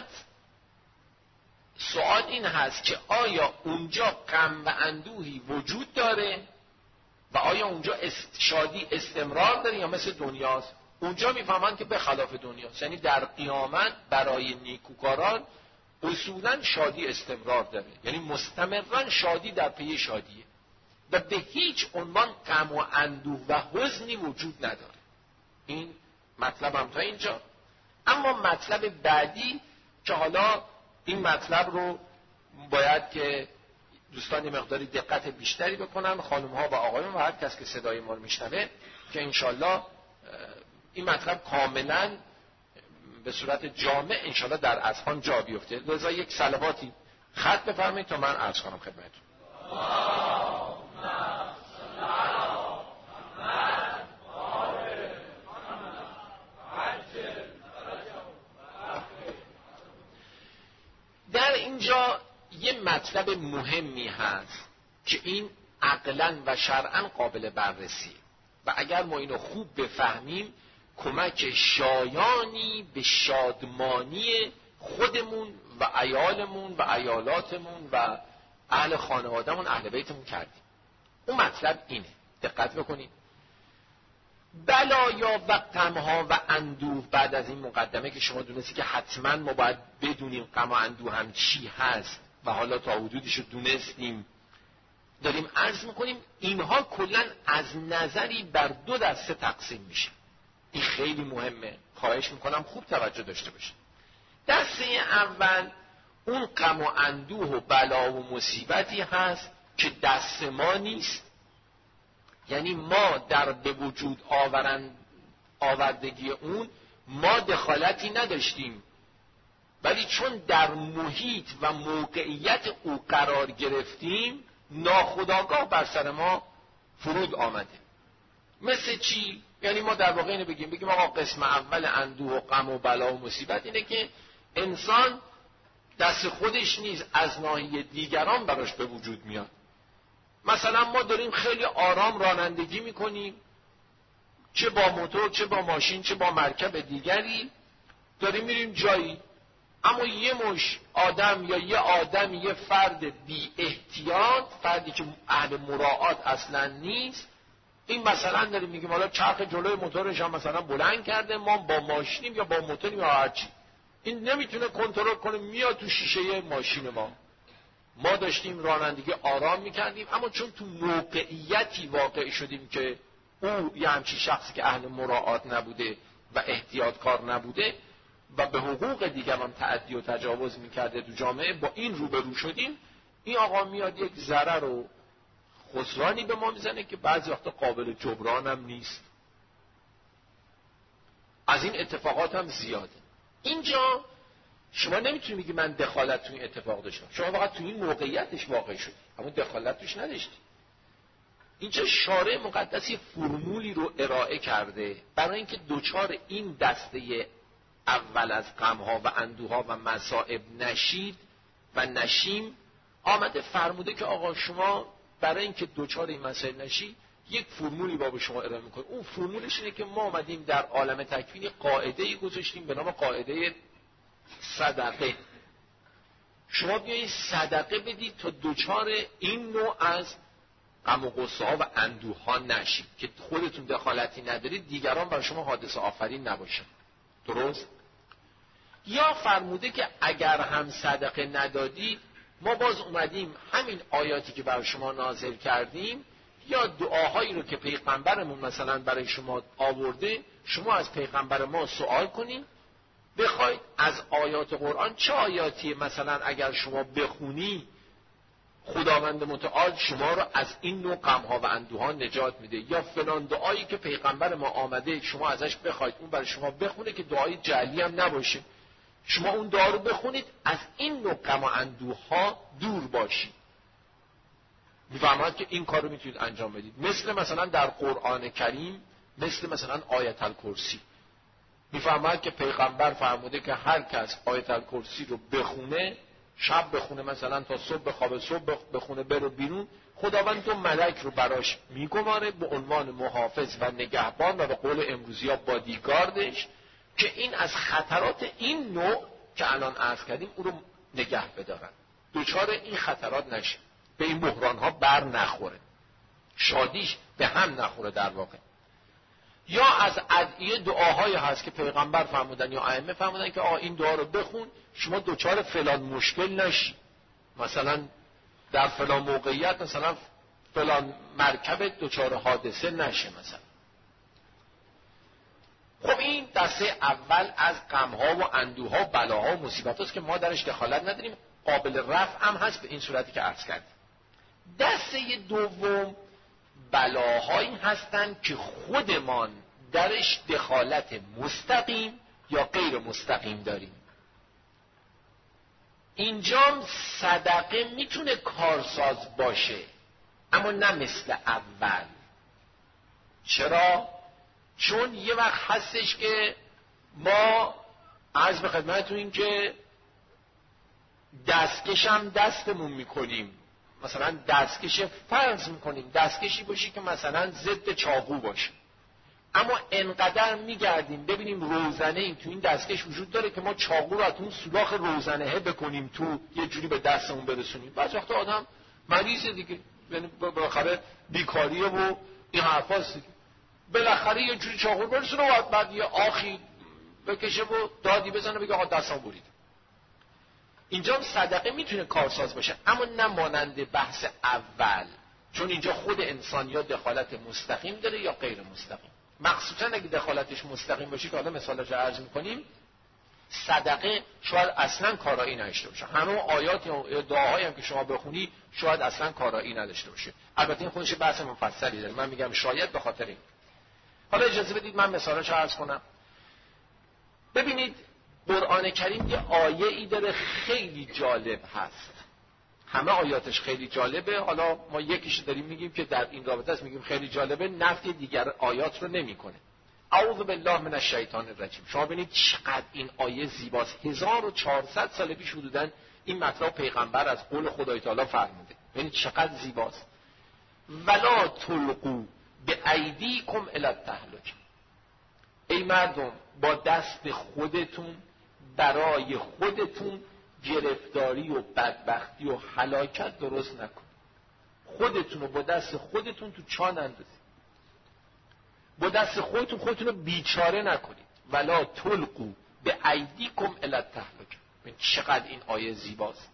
سوال این هست که آیا اونجا غم و اندوهی وجود داره و آیا اونجا شادی استمرار داره یا مثل دنیاست؟ اونجا میفهمن که به خلاف دنیاست، یعنی در قیامت برای نیکوکاران اصولا شادی استمرار داره، یعنی مستمرا شادی در پی شادیه و به هیچ عنوان غم و اندوه و حزنی وجود نداره. این مطلب هم تا اینجا. اما مطلب بعدی که حالا این مطلب رو باید که دوستان یه مقداری دقت بیشتری بکنن، خانم‌ها و آقایون و هر کس که صدای ما رو میشنوه، که انشالله این مطلب کاملا به صورت جامع انشالله در اذهان جا بیفته. لذا یک صلواتی خط بفرمایید تا من عرض کنم خدمتتون. در اینجا یه مطلب مهمی هست که این عقلاً و شرعاً قابل بررسی و اگر ما اینو خوب بفهمیم کمک شایانی به شادمانی خودمون و عیالمون و عیالاتمون و اهل خانوادهمون، اهل بیتمون کردیم. اون مطلب اینه، دقت بکنید. بلایا و غمها و اندوه، بعد از این مقدمه که شما دونستی که حتما ما باید بدونیم غم و اندوه هم چی هست و حالا تا حدودیشو دونستیم، داریم عرض میکنیم اینها کلن از نظری بر دو دسته تقسیم میشه. این خیلی مهمه، خواهش میکنم خوب توجه داشته باشید. دسته اول اون غم و اندوه و بلا و مصیبتی هست که دست ما نیست، یعنی ما در به وجود آوردگی اون ما دخالتی نداشتیم، ولی چون در محیط و موقعیت او قرار گرفتیم ناخودآگاه بر سر ما فرود آمده. مثل چی؟ یعنی ما در واقع اینو بگیم آقا قسم اول اندوه و غم و بلا و مصیبت اینه که انسان دست خودش نیست، از ناحیه دیگران براش به وجود میاد. مثلا ما داریم خیلی آرام رانندگی میکنیم، چه با موتور چه با ماشین چه با مرکب دیگری داریم میریم جایی، اما یه مش آدم یا یه آدم، یه فرد بی احتیاط، فردی که اهل مراعات اصلا نیست، این مثلا داریم میگیم حالا چرخ جلوی موتورش هم مثلا بلند کرده، ما با ماشینیم یا با موتوریم یا هرچی، این نمیتونه کنترل کنه، میاد تو شیشه ماشین ما داشتیم رانندگی آرام میکردیم، اما چون تو موقعیتی واقع شدیم که او یه همچین شخصی که اهل مراعات نبوده و احتیاطکار نبوده و به حقوق دیگران تعدی و تجاوز میکرده تو جامعه، با این روبرو شدیم، این آقا میاد یک ضرر و خسرانی به ما میزنه که بعضی وقتا قابل جبران هم نیست. از این اتفاقات هم زیاده. اینجا شما نمیتونی بگی من دخالت تو این اتفاق داشتم، شما فقط تو این موقعیتش واقع شدی اما دخالت توش نداشتی. اینجا شارع مقدسی فرمولی رو ارائه کرده برای اینکه دوچار این دسته اول از غمها و اندوها و مصائب نشید و نشیم، آمده فرموده که آقا شما برای اینکه دوچار این مسائل نشید یک فرمولی با به شما ارائه میکنه. اون فرمولش اینه که ما آمدیم در عالم تکوین قاعده‌ای گذاشتیم به نام قاعده صدقه. شما بیایید صدقه بدید تا دوچار این نوع از غم و غصه ها و اندوه ها نشید که خودتون دخالتی ندارید، دیگران بر شما حادثه آفرین نباشن. درست؟ یا فرموده که اگر هم صدقه ندادید، ما باز اومدیم همین آیاتی که بر شما نازل کردیم یا دعاهایی رو که پیغمبرمون مثلا برای شما آورده، شما از پیغمبر ما سوال کنید، بخواید از آیات قرآن چه آیاتی مثلا اگر شما بخونی خداوند متعال شما رو از این نوع غم‌ها و اندوها نجات میده، یا فلان دعایی که پیغمبر ما آمده شما ازش بخواید اون برای شما بخونه که دعای جعلی هم نباشه، شما اون دعا رو بخونید از این نوع غم و اندوها دور باشید. میفهمید که این کار رو میتونید انجام بدید. مثلا در قرآن کریم، مثلا آیت الکرسی، میفهمید که پیغمبر فرموده که هر کس آیت الکرسی رو بخونه، شب بخونه مثلا تا صبح بخوابه، صبح بخونه بره بیرون، خداوند تو ملک رو براش میگماره به عنوان محافظ و نگهبان و به قول امروزی ها بادیگاردش، که این از خطرات این نوع که الان عرض کردیم او رو نگه بدارن، دوچار این خطرات نشه، به این بحران ها بر نخوره، شادیش به هم نخوره در واقع. یا از ادعیه دعاهایی هست که پیغمبر فرمودن یا ائمه فرمودن که این دعا رو بخون شما دوچار فلان مشکل نشی، مثلا در فلان موقعیت مثلا فلان مرکب دوچار حادثه نشه مثلا. خب این دسته اول از غم‌ها و اندوها و بلاها و مصیبت هست که ما درش دخالت نداریم، قابل رفع هم هست به این صورتی که عرض کردیم. دسته دوم بلاهایی هستند که خودمان درش دخالت مستقیم یا غیر مستقیم داریم. اینجام صدقه میتونه کارساز باشه، اما نه مثل اول. چرا؟ چون یه وقت هستش که ما عرض به خدمتتون این که دستکش هم دستمون میکنیم، مثلا دستکش فرض میکنیم دستکشی باشه که مثلا ضد چاقو باشه، اما انقدر میگردیم ببینیم روزنه این تو این دستکش وجود داره که ما چاقو رو از اون سوراخ روزنه بکنیم تو یه جوری به دستمون برسونیم. بعضی وقتا آدم مریضه دیگه، یعنی بالاخره بیکاریه و این حرفاست دیگه، بالاخره یه جوری چاقو رو برسونه و بعد یه آخی بکشه و دادی بزنه بگه آقا دستم برید. اینجا صدقه میتونه کارساز باشه، اما نه مانند بحث اول، چون اینجا خود انسان یا دخالت مستقیم داره یا غیر مستقیم. مخصوصا اگه دخالتش مستقیم باشه که حالا مثالش رو عرض میکنیم، صدقه شاید اصلا کارایی نداشته باشه. همه آیات یا دعاهایی هم که شما بخونی شاید اصلا کارایی نداشته باشه. البته این خودش بحث مفصلی داره، من میگم شاید به خاطر این. حالا اجازه بدید من مثالش رو عرض کنم. ببینید قرآن کریم یه آیه ای داره خیلی جالب هست، همه آیاتش خیلی جالبه، حالا ما یکیش داریم میگیم که در این رابطه است، میگیم خیلی جالبه، نفی دیگر آیات رو نمیکنه. اعوذ بالله من الشیطان الرجیم. شما ببینید چقدر این آیه زیباست. 1400 سال پیش حدوداً این مطلب پیغمبر از قول خدای تعالی فرموده. ببینید چقدر زیباست. ولا تلقوا بایدیکم الی التهلکه. ای مردم با دست خودتون برای خودتون گرفتاری و بدبختی و هلاکت درست نکنید. خودتون رو با دست خودتون تو چاه نندازید، با دست خودتون رو بیچاره نکنید. ولا تلقوا بایدیکم الی التهلکه. چقدر این آیه زیباست.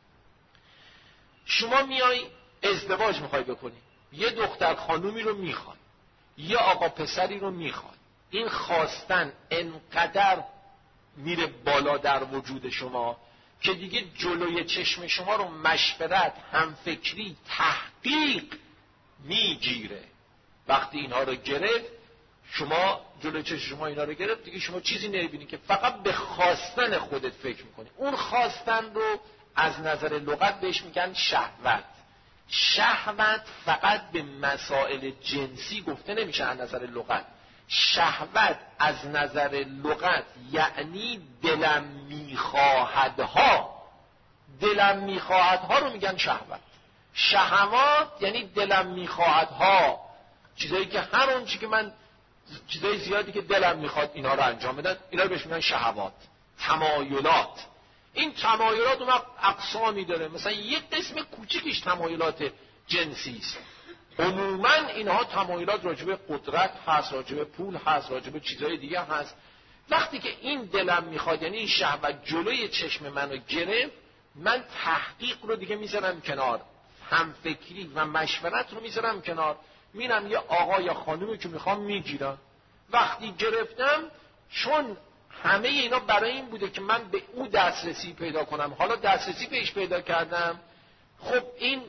شما میای ازدواج میخوای بکنی، یه دختر خانومی رو میخوای، یه آقا پسری رو میخوای، این خواستن انقدر میره بالا در وجود شما که دیگه جلوی چشم شما رو مشورت، همفکری، تحقیق میگیره. وقتی اینها رو گرفت، شما جلوی چشم شما اینا رو گرفت، دیگه شما چیزی نمیبینی که فقط به خواستن خودت فکر میکنی. اون خواستن رو از نظر لغت بهش میگن شهوت. شهوت فقط به مسائل جنسی گفته نمیشه از نظر لغت. شهوت از نظر لغت یعنی دلم میخواهدها. دلم میخواهدها رو میگن شهوت. شهوات یعنی دلم میخواهدها، چیزایی که هر اون چی که من، چیزای زیادی که دلم میخواد اینا رو انجام بدن، اینا رو بهش میگن شهوات. تمایلات. این تمایلات اون اقسامی داره، مثلا یک قسم کوچیکش تمایلات جنسی است. عموما اینها تمایلات راجب قدرت هست، راجب پول هست، راجب چیزهای دیگه هست. وقتی که این دلم میخواد، یعنی این شهوت جلوی چشم منو گرفت، من تحقیق رو دیگه میذارم کنار، همفکری و مشورت رو میذارم کنار، میرم یه آقا یا خانومی که میخوام میگیرم. وقتی گرفتم، چون همه اینا برای این بوده که من به او دسترسی پیدا کنم، حالا دسترسی بهش پیدا کردم، خب این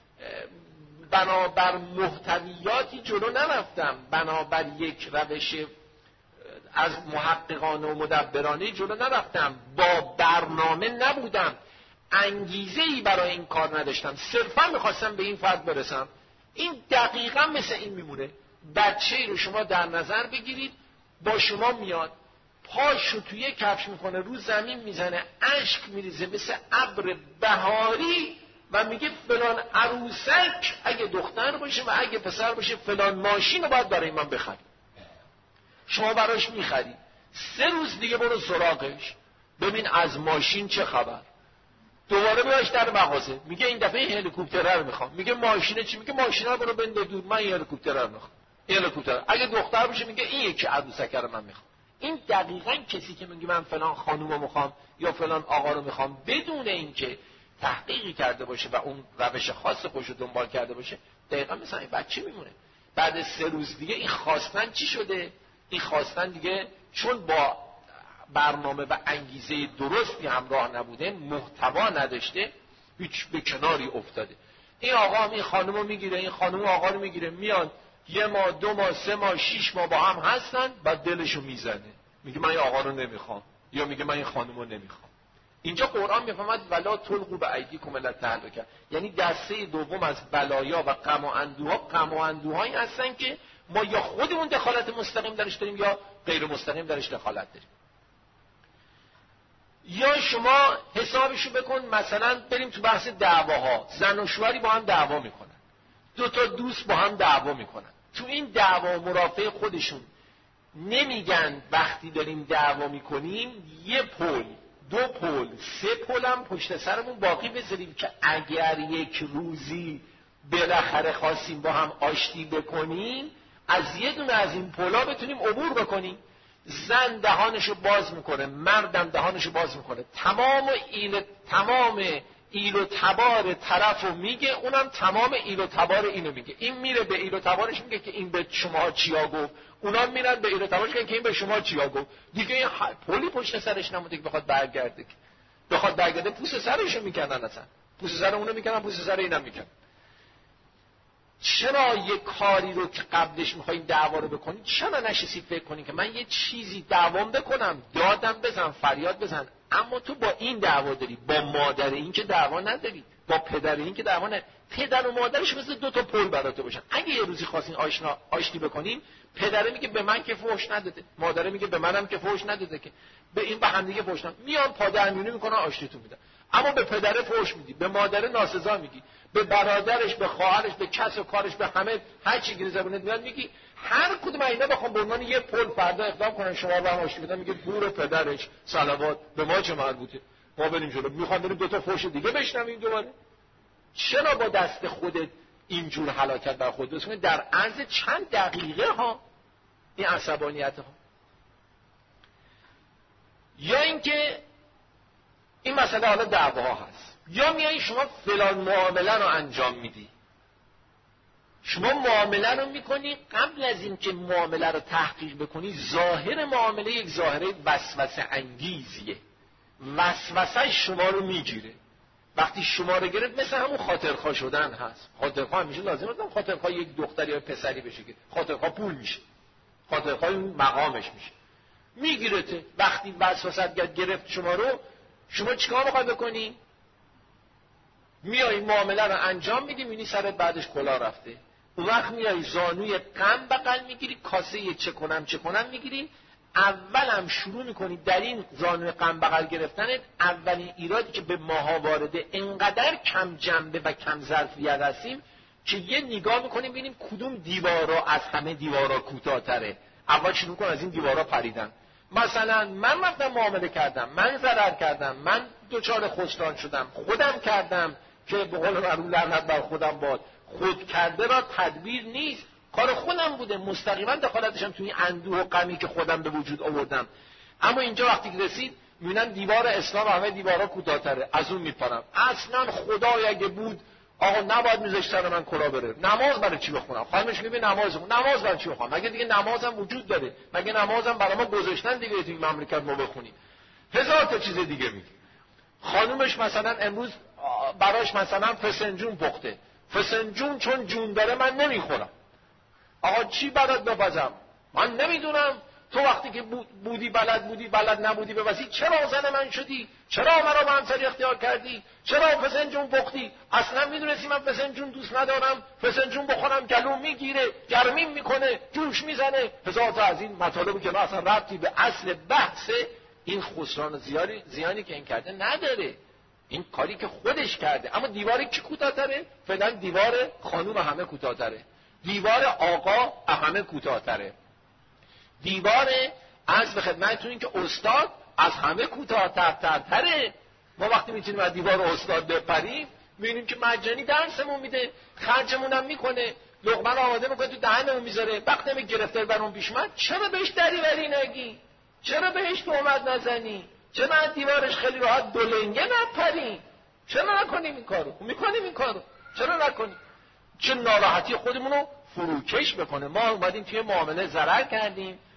بنابر محتویاتی جلو نرفتم، بنابر یک روش از محققانه و مدبرانه جلو نرفتم، با برنامه نبودم، انگیزه‌ای برای این کار نداشتم، صرفا میخواستم به این فرد برسم. این دقیقا مثل این میمونه. بچه‌ای رو شما در نظر بگیرید، با شما میاد، پاشو توی کفش میکنه، رو زمین میزنه، اشک میریزه مثل ابر بهاری و میگه فلان عروسک اگه دختر باشه و اگه پسر باشه فلان ماشین رو باید برای من بخری. شما براش میخری، 3 روز دیگه برو سراغش ببین از ماشین چه خبر. دوباره میاش در مغازه، میگه این دفعه این هلیکوپتر رو میخوام. میگه ماشینه چی؟ میگه ماشین رو برو بنده دور، من این هلیکوپتر رو میخوام. این هلیکوپتر اگه دختر باشه میگه این یکی عروسک رو من میخوام. این دقیقاً کسی که میگه من فلان خانومو میخوام یا فلان آقا رو میخوام بدون اینکه تحقیقی کرده باشه و اون روش خاص خودش رو دنبال کرده باشه، دقیقاً مثلا این بچه میمونه. بعد 3 روز دیگه این خواستن چی شده؟ این خواستن دیگه چون با برنامه و انگیزه درستی همراه نبوده، محتوا نداشته، هیچ به کناری افتاده. این آقا این خانمو میگیره، این خانم آقا رو میگیره، میان 1 ماه 2 ماه 3 ماه 6 ماه با هم هستن، بعد دلشو میزنه، میگه من این آقا رو نمیخوام، یا میگه من این خانمو نمیخوام. اینجا قرآن میفهمد ولا تلقوا بایدیکم الی التهلکه، یعنی دسته دوم از بلایا و غم و اندوها، غم و اندوهایی هستن که ما یا خودمون دخالت مستقیم درش داریم یا غیر مستقیم درش دخالت داریم. یا شما حسابشو بکن، مثلا بریم تو بحث دعواها، زن و شوهری با هم دعوا میکنن، 2 تا دوست با هم دعوا میکنن، تو این دعوا مرافع خودشون نمیگن وقتی داریم دعوا میکنیم 1 پل 2 پل 3 پل هم پشت سرمون باقی بذاریم که اگر یک روزی بالاخره خواستیم با هم آشتی بکنیم از یه دونه از این پلا بتونیم عبور بکنیم. زن دهانشو باز میکنه، مردم دهانشو باز میکنه، تمام ایل و تبار طرفو میگه، اونم تمام ایل و تبار اینو میگه. این میره به ایل و تبارش میگه که این به شما چیا گفت، اونا میرن به ایل و تبارش میگن که این به شما چیا گفت. دیگه این پلی پشت سرش نمونده که بخواد برگرده، پوست سرشو میکنن، اصلا پوست سر اونو میکنن، پوست سر اینم میکنن. چرا یه کاری رو که قبلش میخواییم دعوا رو بکنید، چرا نشستید فکر کنید که من یه چیزی دعوام بکنم، دادم بزن، فریاد بزن، اما تو با این دعوا داری، با مادر این که دعوا نداری، با پدر این که دعوا نداری. پدر و مادرش مثل 2 تا پل براته باشن. اگه یه روزی خواستین آشتی بکنین، پدره میگه به من که فحش نداده، مادره میگه به منم که فحش نداده، که به این به هم دیگه فحش ندادن، میان پادرمیونی میکنن، آشتیتون میدن. اما به پدره فحش میدی، به مادر ناسزا میگی، به برادرش، به خواهرش، به کس و کارش، به همه هر چی که زبونت میاد میگی. هر کدوم اینا بخوام به عنوان یه پل فردا اقدام کنن شما رو هم آشتی بدن، میگه دور پدرش، صلوات، به ما چه مربوطه، ما بریم جلو، میخوام بریم 2 تا فحش دیگه بشنویم دوباره. چرا با دست خودت اینجور هلاکت بر خودت درست کنی در عرض چند دقیقه ها، این عصبانیت ها؟ یا اینکه این مسئله حالا دعواها هست، یا میایی شما فلان معامله رو انجام میدی، شما معامله رو میکنی، قبل از اینکه معامله رو تحقیق بکنی ظاهر معامله یک ظاهره وسوسه انگیزیه، وسوسه شما رو میگیره. وقتی شما رو گرفت مثل همون خاطرخواه شدن هست. خاطرخواه همیشه لازم نیست خاطرخواه یک دختری یا پسری بشه، که خاطرخواه پول میشه، خاطرخواه مقامش میشه، میگیرته. وقتی وسوسه گرفت شما رو، شما چیکار میخوای بکنی؟ میای معامله رو انجام میدی، میبینی سرت بعدش کلا رفته. اون وقت میای زانوی غم بغل میگیری، کاسه چه کنم میگیری. اولم شروع میکنی در این زانوی غم بغل گرفتنت. اولین ایرادی که به ماها وارده، انقدر کم جنبه و کم ظرفیت هستیم که یه نگاه میکنیم ببینیم کدوم دیوارا از همه دیوارا کوتاه‌تره. اول شروع کن از این دیوارا پریدن. مثلا من رفتم معامله کردم، من ضرر کردم، من دچار خسران شدم، خودم کردم، که به قول معروف لعنت بر خودم باد. خود کرده را تدبیر نیست، کار خودم بوده، مستقیما دخالتشم توی این اندوه و غمی که خودم به وجود آوردم. اما اینجا وقتی که رسید میبینن دیوار اسلام همه دیوارا کوتاه‌تره، از اون میپرم. اصلا خدای اگه بود آقا نباید میذاشت سر من کلا بره. نماز برای چی بخونم؟ خانمش میگه نماز برای چی بخونم؟ مگه دیگه نمازم وجود داره؟ مگه نمازم برای ما گذاشتن دیگه توی مملکت ما بخونیم؟ هزار تا چیز دیگه میگه. خانومش مثلا امروز براش مثلا فسنجون پخته، فسنجون چون جون داره من نمیخورم. آقا چی برات بپزم؟ من نمیدونم. تو وقتی که بودی بلد نبودی بپزی، چرا زن من شدی؟ چرا مرا به همسری اختیار کردی؟ چرا فسنجون پختی؟ اصلا میدونستی من فسنجون دوست ندارم؟ فسنجون بخورم گلوم میگیره، گرمیم میکنه، جوش میزنه. هزار تا از این مطالبی که اصلا ربطی به اصل بحث این خسران زیانی که این کرده نداره. این کاری که خودش کرده. اما دیوار کی کوتاه‌تره؟ فعلا دیوار خانوم همه کوتاه‌تره، دیوار آقا همه کوتاه‌تره، دیوار از به خدمتتون این که استاد از همه کوتاه‌تره. ما وقتی میتونیم از دیوار استاد بپریم، میبینیم که مجانی درسمون میده، خرجمون هم میکنه، لقمه رو آماده میکنه تو دهنمون میذاره. وقتی نمی گرفتار برون پیش من، چرا بهش دریوری نگی؟ چرا بهش تهمت نزنی؟ چرا از دیوارش خیلی راحت دولنگه نپری؟ چرا نکنیم این کارو؟ میکنیم این کارو، چرا نکنیم؟ چه ناراحتی خودمونو فروکش بکنه. ما اومدیم توی معامله ضرر کردیم،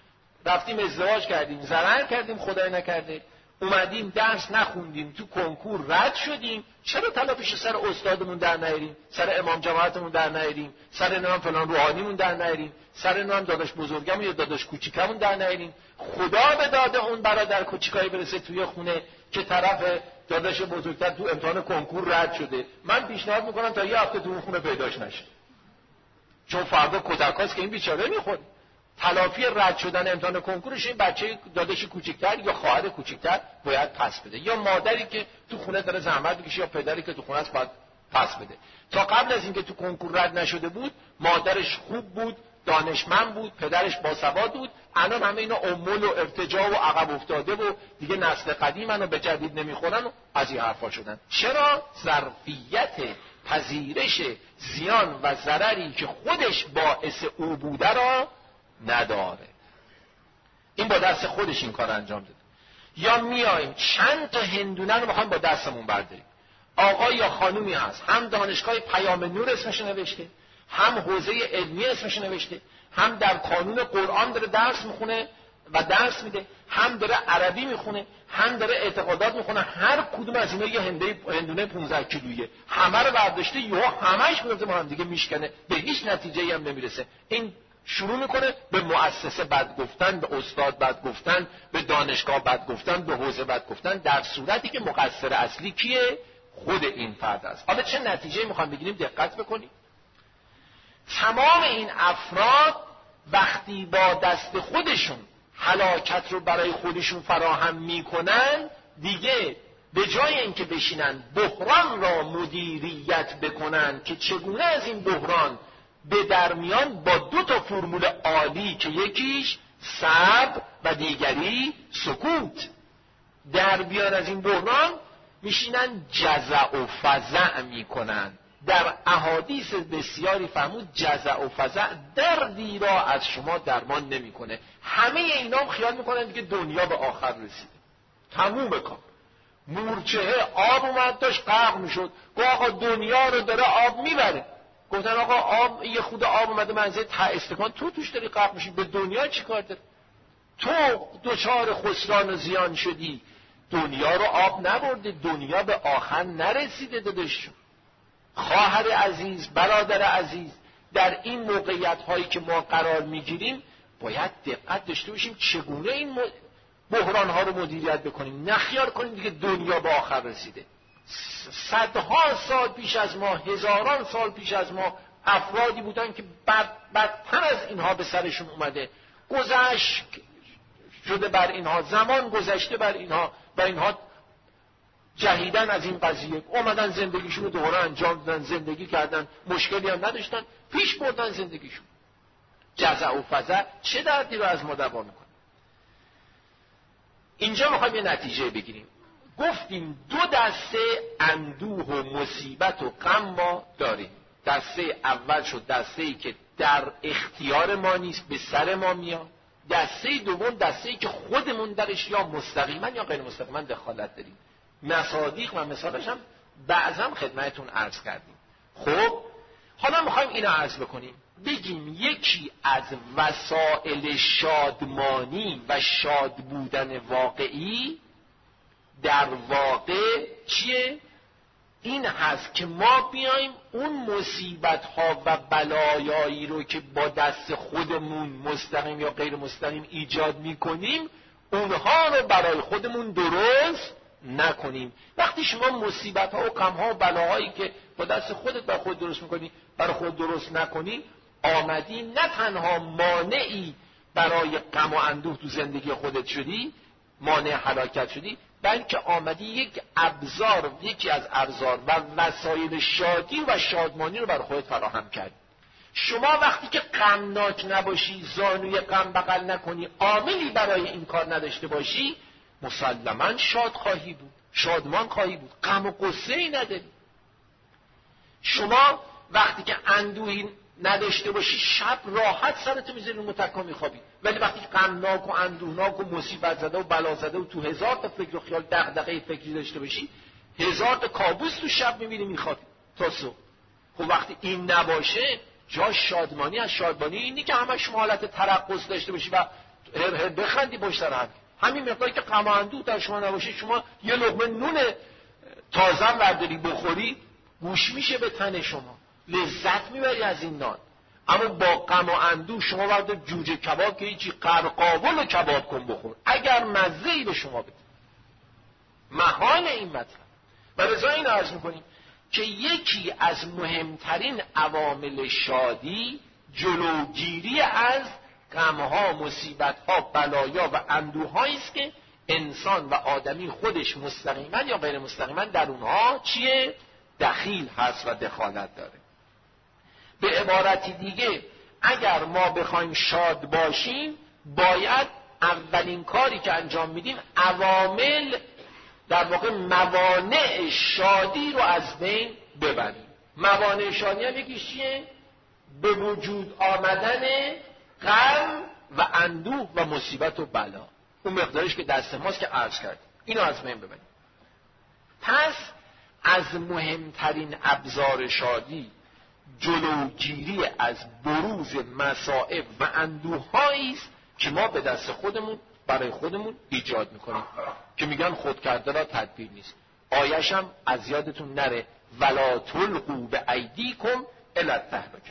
رفتیم ازدواج کردیم، ضرر کردیم، خدای نکرده اومدیم درس نخوندیم، تو کنکور رد شدیم، چرا تلافیش سر استادمون در نیاریم، سر امام جماعتمون در نیاریم، سر نام فلان روحانیمون در نیاریم، سر نام داداش بزرگمون یا داداش کوچیکمون در نیاریم؟ خدا به داده اون برادر کوچیکایی برسه توی خونه که طرف داداش بزرگتر تو امتحان کنکور رد شده. من پیشنهاد میکنم تا یه هفته تو اون خونه پیداش نشه، چون فردا کتکاست که این بیچاره میخوره. تلافی رد شدن امتحان کنکورش این بچه داداش کوچکتر یا خواهر کوچکتر باید پس بده، یا مادری که تو خونه داره زحمت میکشه یا پدری که تو خونه است باید پس بده. تا قبل از اینکه تو کنکور رد نشده بود مادرش خوب بود، دانشمند بود، پدرش باسواد بود. الان همه اینا امول و ارتجاع و عقب افتاده و دیگه نسل قدیمن و به جدید نمیخورن و از این حرفا شدن. چرا؟ ظرفیت پذیرش زیان و ضرری که خودش باعث او بوده را نداره. این با دست خودش این کار انجام داده. یا میایم چند تا هندونه رو میخوایم با دستمون برداریم. آقا یا خانومی هست، هم دانشگاه پیام نور اسمش نوشته، هم حوزه علمی اسمش نوشته، هم در کانون قرآن داره درس میخونه و درس میده، هم داره عربی میخونه، هم داره اعتقادات میخونه. هر کدوم از اینا یه هندونه 15 کیلویه، همه رو برداشته یهو همش میفته با هم دیگه میشکنه، به هیچ نتیجه‌ای هم نمیرسه. این شروع میکنه به مؤسسه بد گفتن، به استاد بد گفتن، به دانشگاه بد گفتن، به حوزه بد گفتن، در صورتی که مقصر اصلی کیه؟ خود این فرد است. حالا چه نتیجه‌ای میخوام بگیریم؟ دقت بکنید. تمام این افراد وقتی با دست خودشون هلاکت رو برای خودشون فراهم میکنن، دیگه به جای اینکه بشینن بحران را مدیریت بکنن که چگونه از این بحران به درمیان با 2 تا فرمول عالی که یکیش صبر و دیگری سکوت در بیان از این بحران، میشینن جزع و فزع میکنن. در احادیث بسیاری فرمود جزع و فزع دردی را از شما درمان نمیکنه. همه اینا هم خیال میکنن که دنیا به آخر رسیده، تموم کار. مورچه آب اومد داشت غرق میشد، گفت آقا دنیا رو داره آب میبره. گفتن آقا آب، یه خود آب اومده منزل استکان، تو توش داری غرق میشی، به دنیا چی کار داره؟ تو دچار خسران و زیان شدی، دنیا رو آب نبرده، دنیا به آخر نرسیده. داداش، خواهر عزیز، برادر عزیز، در این موقعیت هایی که ما قرار میگیریم باید دقت داشته باشیم چگونه این بحران ها رو مدیریت بکنیم. نخیال کنیم دیگه دنیا به آخر رسیده. صدها سال پیش از ما، هزاران سال پیش از ما افرادی بودن که بدتر از اینها به سرشون اومده، گذشت شده بر اینها، زمان گذشته بر اینها و اینها جهیدن از این قضیه، اومدن زندگیشون رو دوباره انجام دادن، زندگی کردن، مشکلی هم نداشتن، پیش بردن زندگیشون. جزع و فزع چه دردی رو از ما دوا میکنه؟ اینجا میخوایم یه نتیجه بگیریم. گفتیم 2 دسته اندوه و مصیبت و غم ما داریم. دسته اول شد دسته‌ای که در اختیار ما نیست، به سر ما میاد. دسته دوم دسته‌ای که خودمون درش یا مستقیما یا غیر مستقیما دخالت داریم. مصادیق و مثالش هم بعضا خدمتتون عرض کردیم. خب حالا میخوایم اینو عرض بکنیم، بگیم یکی از وسائل شادمانی و شاد بودن واقعی در واقع چیه؟ این هست که ما بیایم اون مصیبت ها و بلایایی رو که با دست خودمون مستقیم یا غیر مستقیم ایجاد میکنیم، اونها رو برای خودمون درست نکنیم. وقتی شما مصیبت ها و غم ها و بلاهایی که با دست خودت برای خود درست میکنی برای خود درست نکنی، آمدی نه تنها مانعی برای غم و اندوه تو زندگی خودت شدی، مانع هلاکت شدی، بلکه آمدی یک ابزار، یکی از ابزار و وسایل شادی و شادمانی رو برای خودت فراهم کردی. شما وقتی که غمناک نباشی، زانوی غم بغل نکنی، عاملی برای این کار نداشته باشی، مسلماً شاد خواهی بود، شادمان خواهی بود، غم و غصه‌ای نداری. شما وقتی که اندوهی نداشته باشی، شب راحت سرتو میذاری رو متکا میخوابی، ولی وقتی که غمناک و اندوهناک و مصیبت زده و بلا زده و تو 1000 تا فکر و خیال دغدغه فکری داشته باشی، 1000 تا کابوس تو شب میبینی میخوابی تا صبح. خب وقتی این نباشه، جا شادمانی از شادمانی اینی که همش حالت ترقص داشته باشی و هر بخندی پشت سر هم. همین مقداری که غم و اندوه در شما نباشه، شما یه لقمه نون تازه برداری بخوری گوش میشه به تن شما، لذت میبری از این نان. اما با غم و اندوه شما بردار جوجه کباب که هیچی، قرقاول کباب کن بخور اگر مزه‌ای به شما بده. محال این مطلب. و لذا این عرض میکنیم که یکی از مهمترین عوامل شادی جلوگیری از غمها، مصیبتها، بلایا و اندوهایی است که انسان و آدمی خودش مستقیما یا غیر مستقیما در اونها چیه؟ دخیل هست و دخالت داره. به عبارتی دیگه اگر ما بخوایم شاد باشیم، باید اولین کاری که انجام میدیم عوامل، در واقع موانع شادی رو از بین ببریم. موانع شادی هم یکیش چیه؟ به وجود آمدن غم و اندوه و مصیبت و بلا، اون مقدارش که دست ماست که عرض کرد، اینو از بین ببریم. پس از مهمترین ابزار شادی جلوگیری از بروز مصائب و اندوهایی است که ما به دست خودمون برای خودمون ایجاد میکنیم، که میگن خود کرده را تدبیر نیست. آیش هم از یادتون نره، ولا تلقوا بایدیکم الی التهلکه.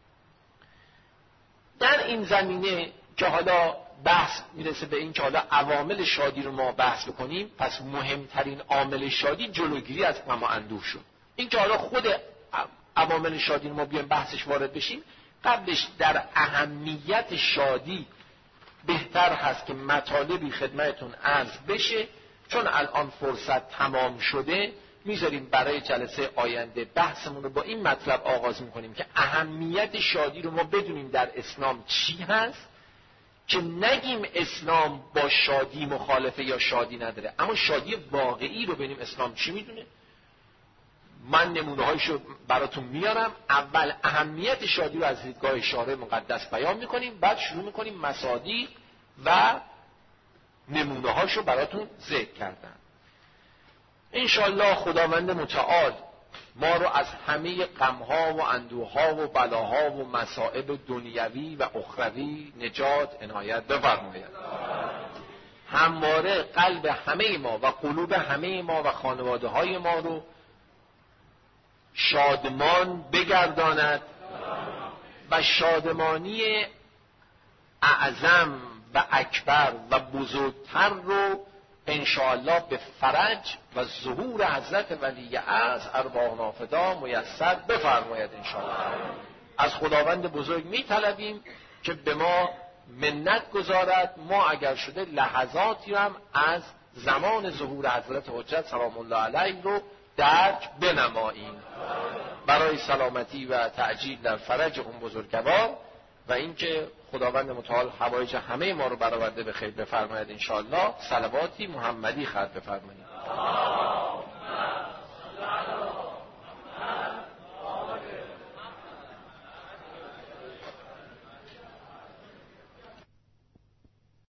در این زمینه که حالا بحث میرسه به این که حالا عوامل شادی رو ما بحث بکنیم، پس مهمترین عامل شادی جلوگیری از غم و اندوه شد. این که حالا خود عوامل شادی رو ما بیایم بحثش وارد بشیم، قبلش در اهمیت شادی بهتر هست که مطالبی خدمتتون عرض بشه، چون الان فرصت تمام شده. میذاریم برای جلسه آینده بحثمون رو با این مطلب آغاز میکنیم که اهمیت شادی رو ما بدونیم در اسلام چی هست، که نگیم اسلام با شادی مخالفه یا شادی نداره، اما شادی واقعی رو ببینیم اسلام چی میدونه. من نمونه‌هایشو براتون میارم. اول اهمیت شادی رو از دیدگاه شارع مقدس بیان میکنیم، بعد شروع میکنیم مصادیق و نمونه‌هاشو براتون ذکر کردن. انشاءالله خداوند متعال ما رو از همه غم‌ها و اندوه‌ها و بلاها و مصائب دنیوی و اخروی نجات عنایت بفرماید. همواره قلب همه ما و قلوب همه ما و خانواده‌های ما رو شادمان بگرداند و شادمانی اعظم و اکبر و بزرگتر رو انشاءالله به فرج و ظهور حضرت ولی از ارواح نافدا میسر بفرماید انشاءالله. از خداوند بزرگ میطلبیم که به ما منت گذارد، ما اگر شده لحظاتی هم از زمان ظهور حضرت حجت سلام الله علیه رو درک بنماییم، برای سلامتی و تعجیل در فرج اون بزرگوار، و اینکه خداوند متعال حوایج همه ما رو برآورده به خیر بفرماید انشاءالله. صلواتی محمدی خط بفرمایید.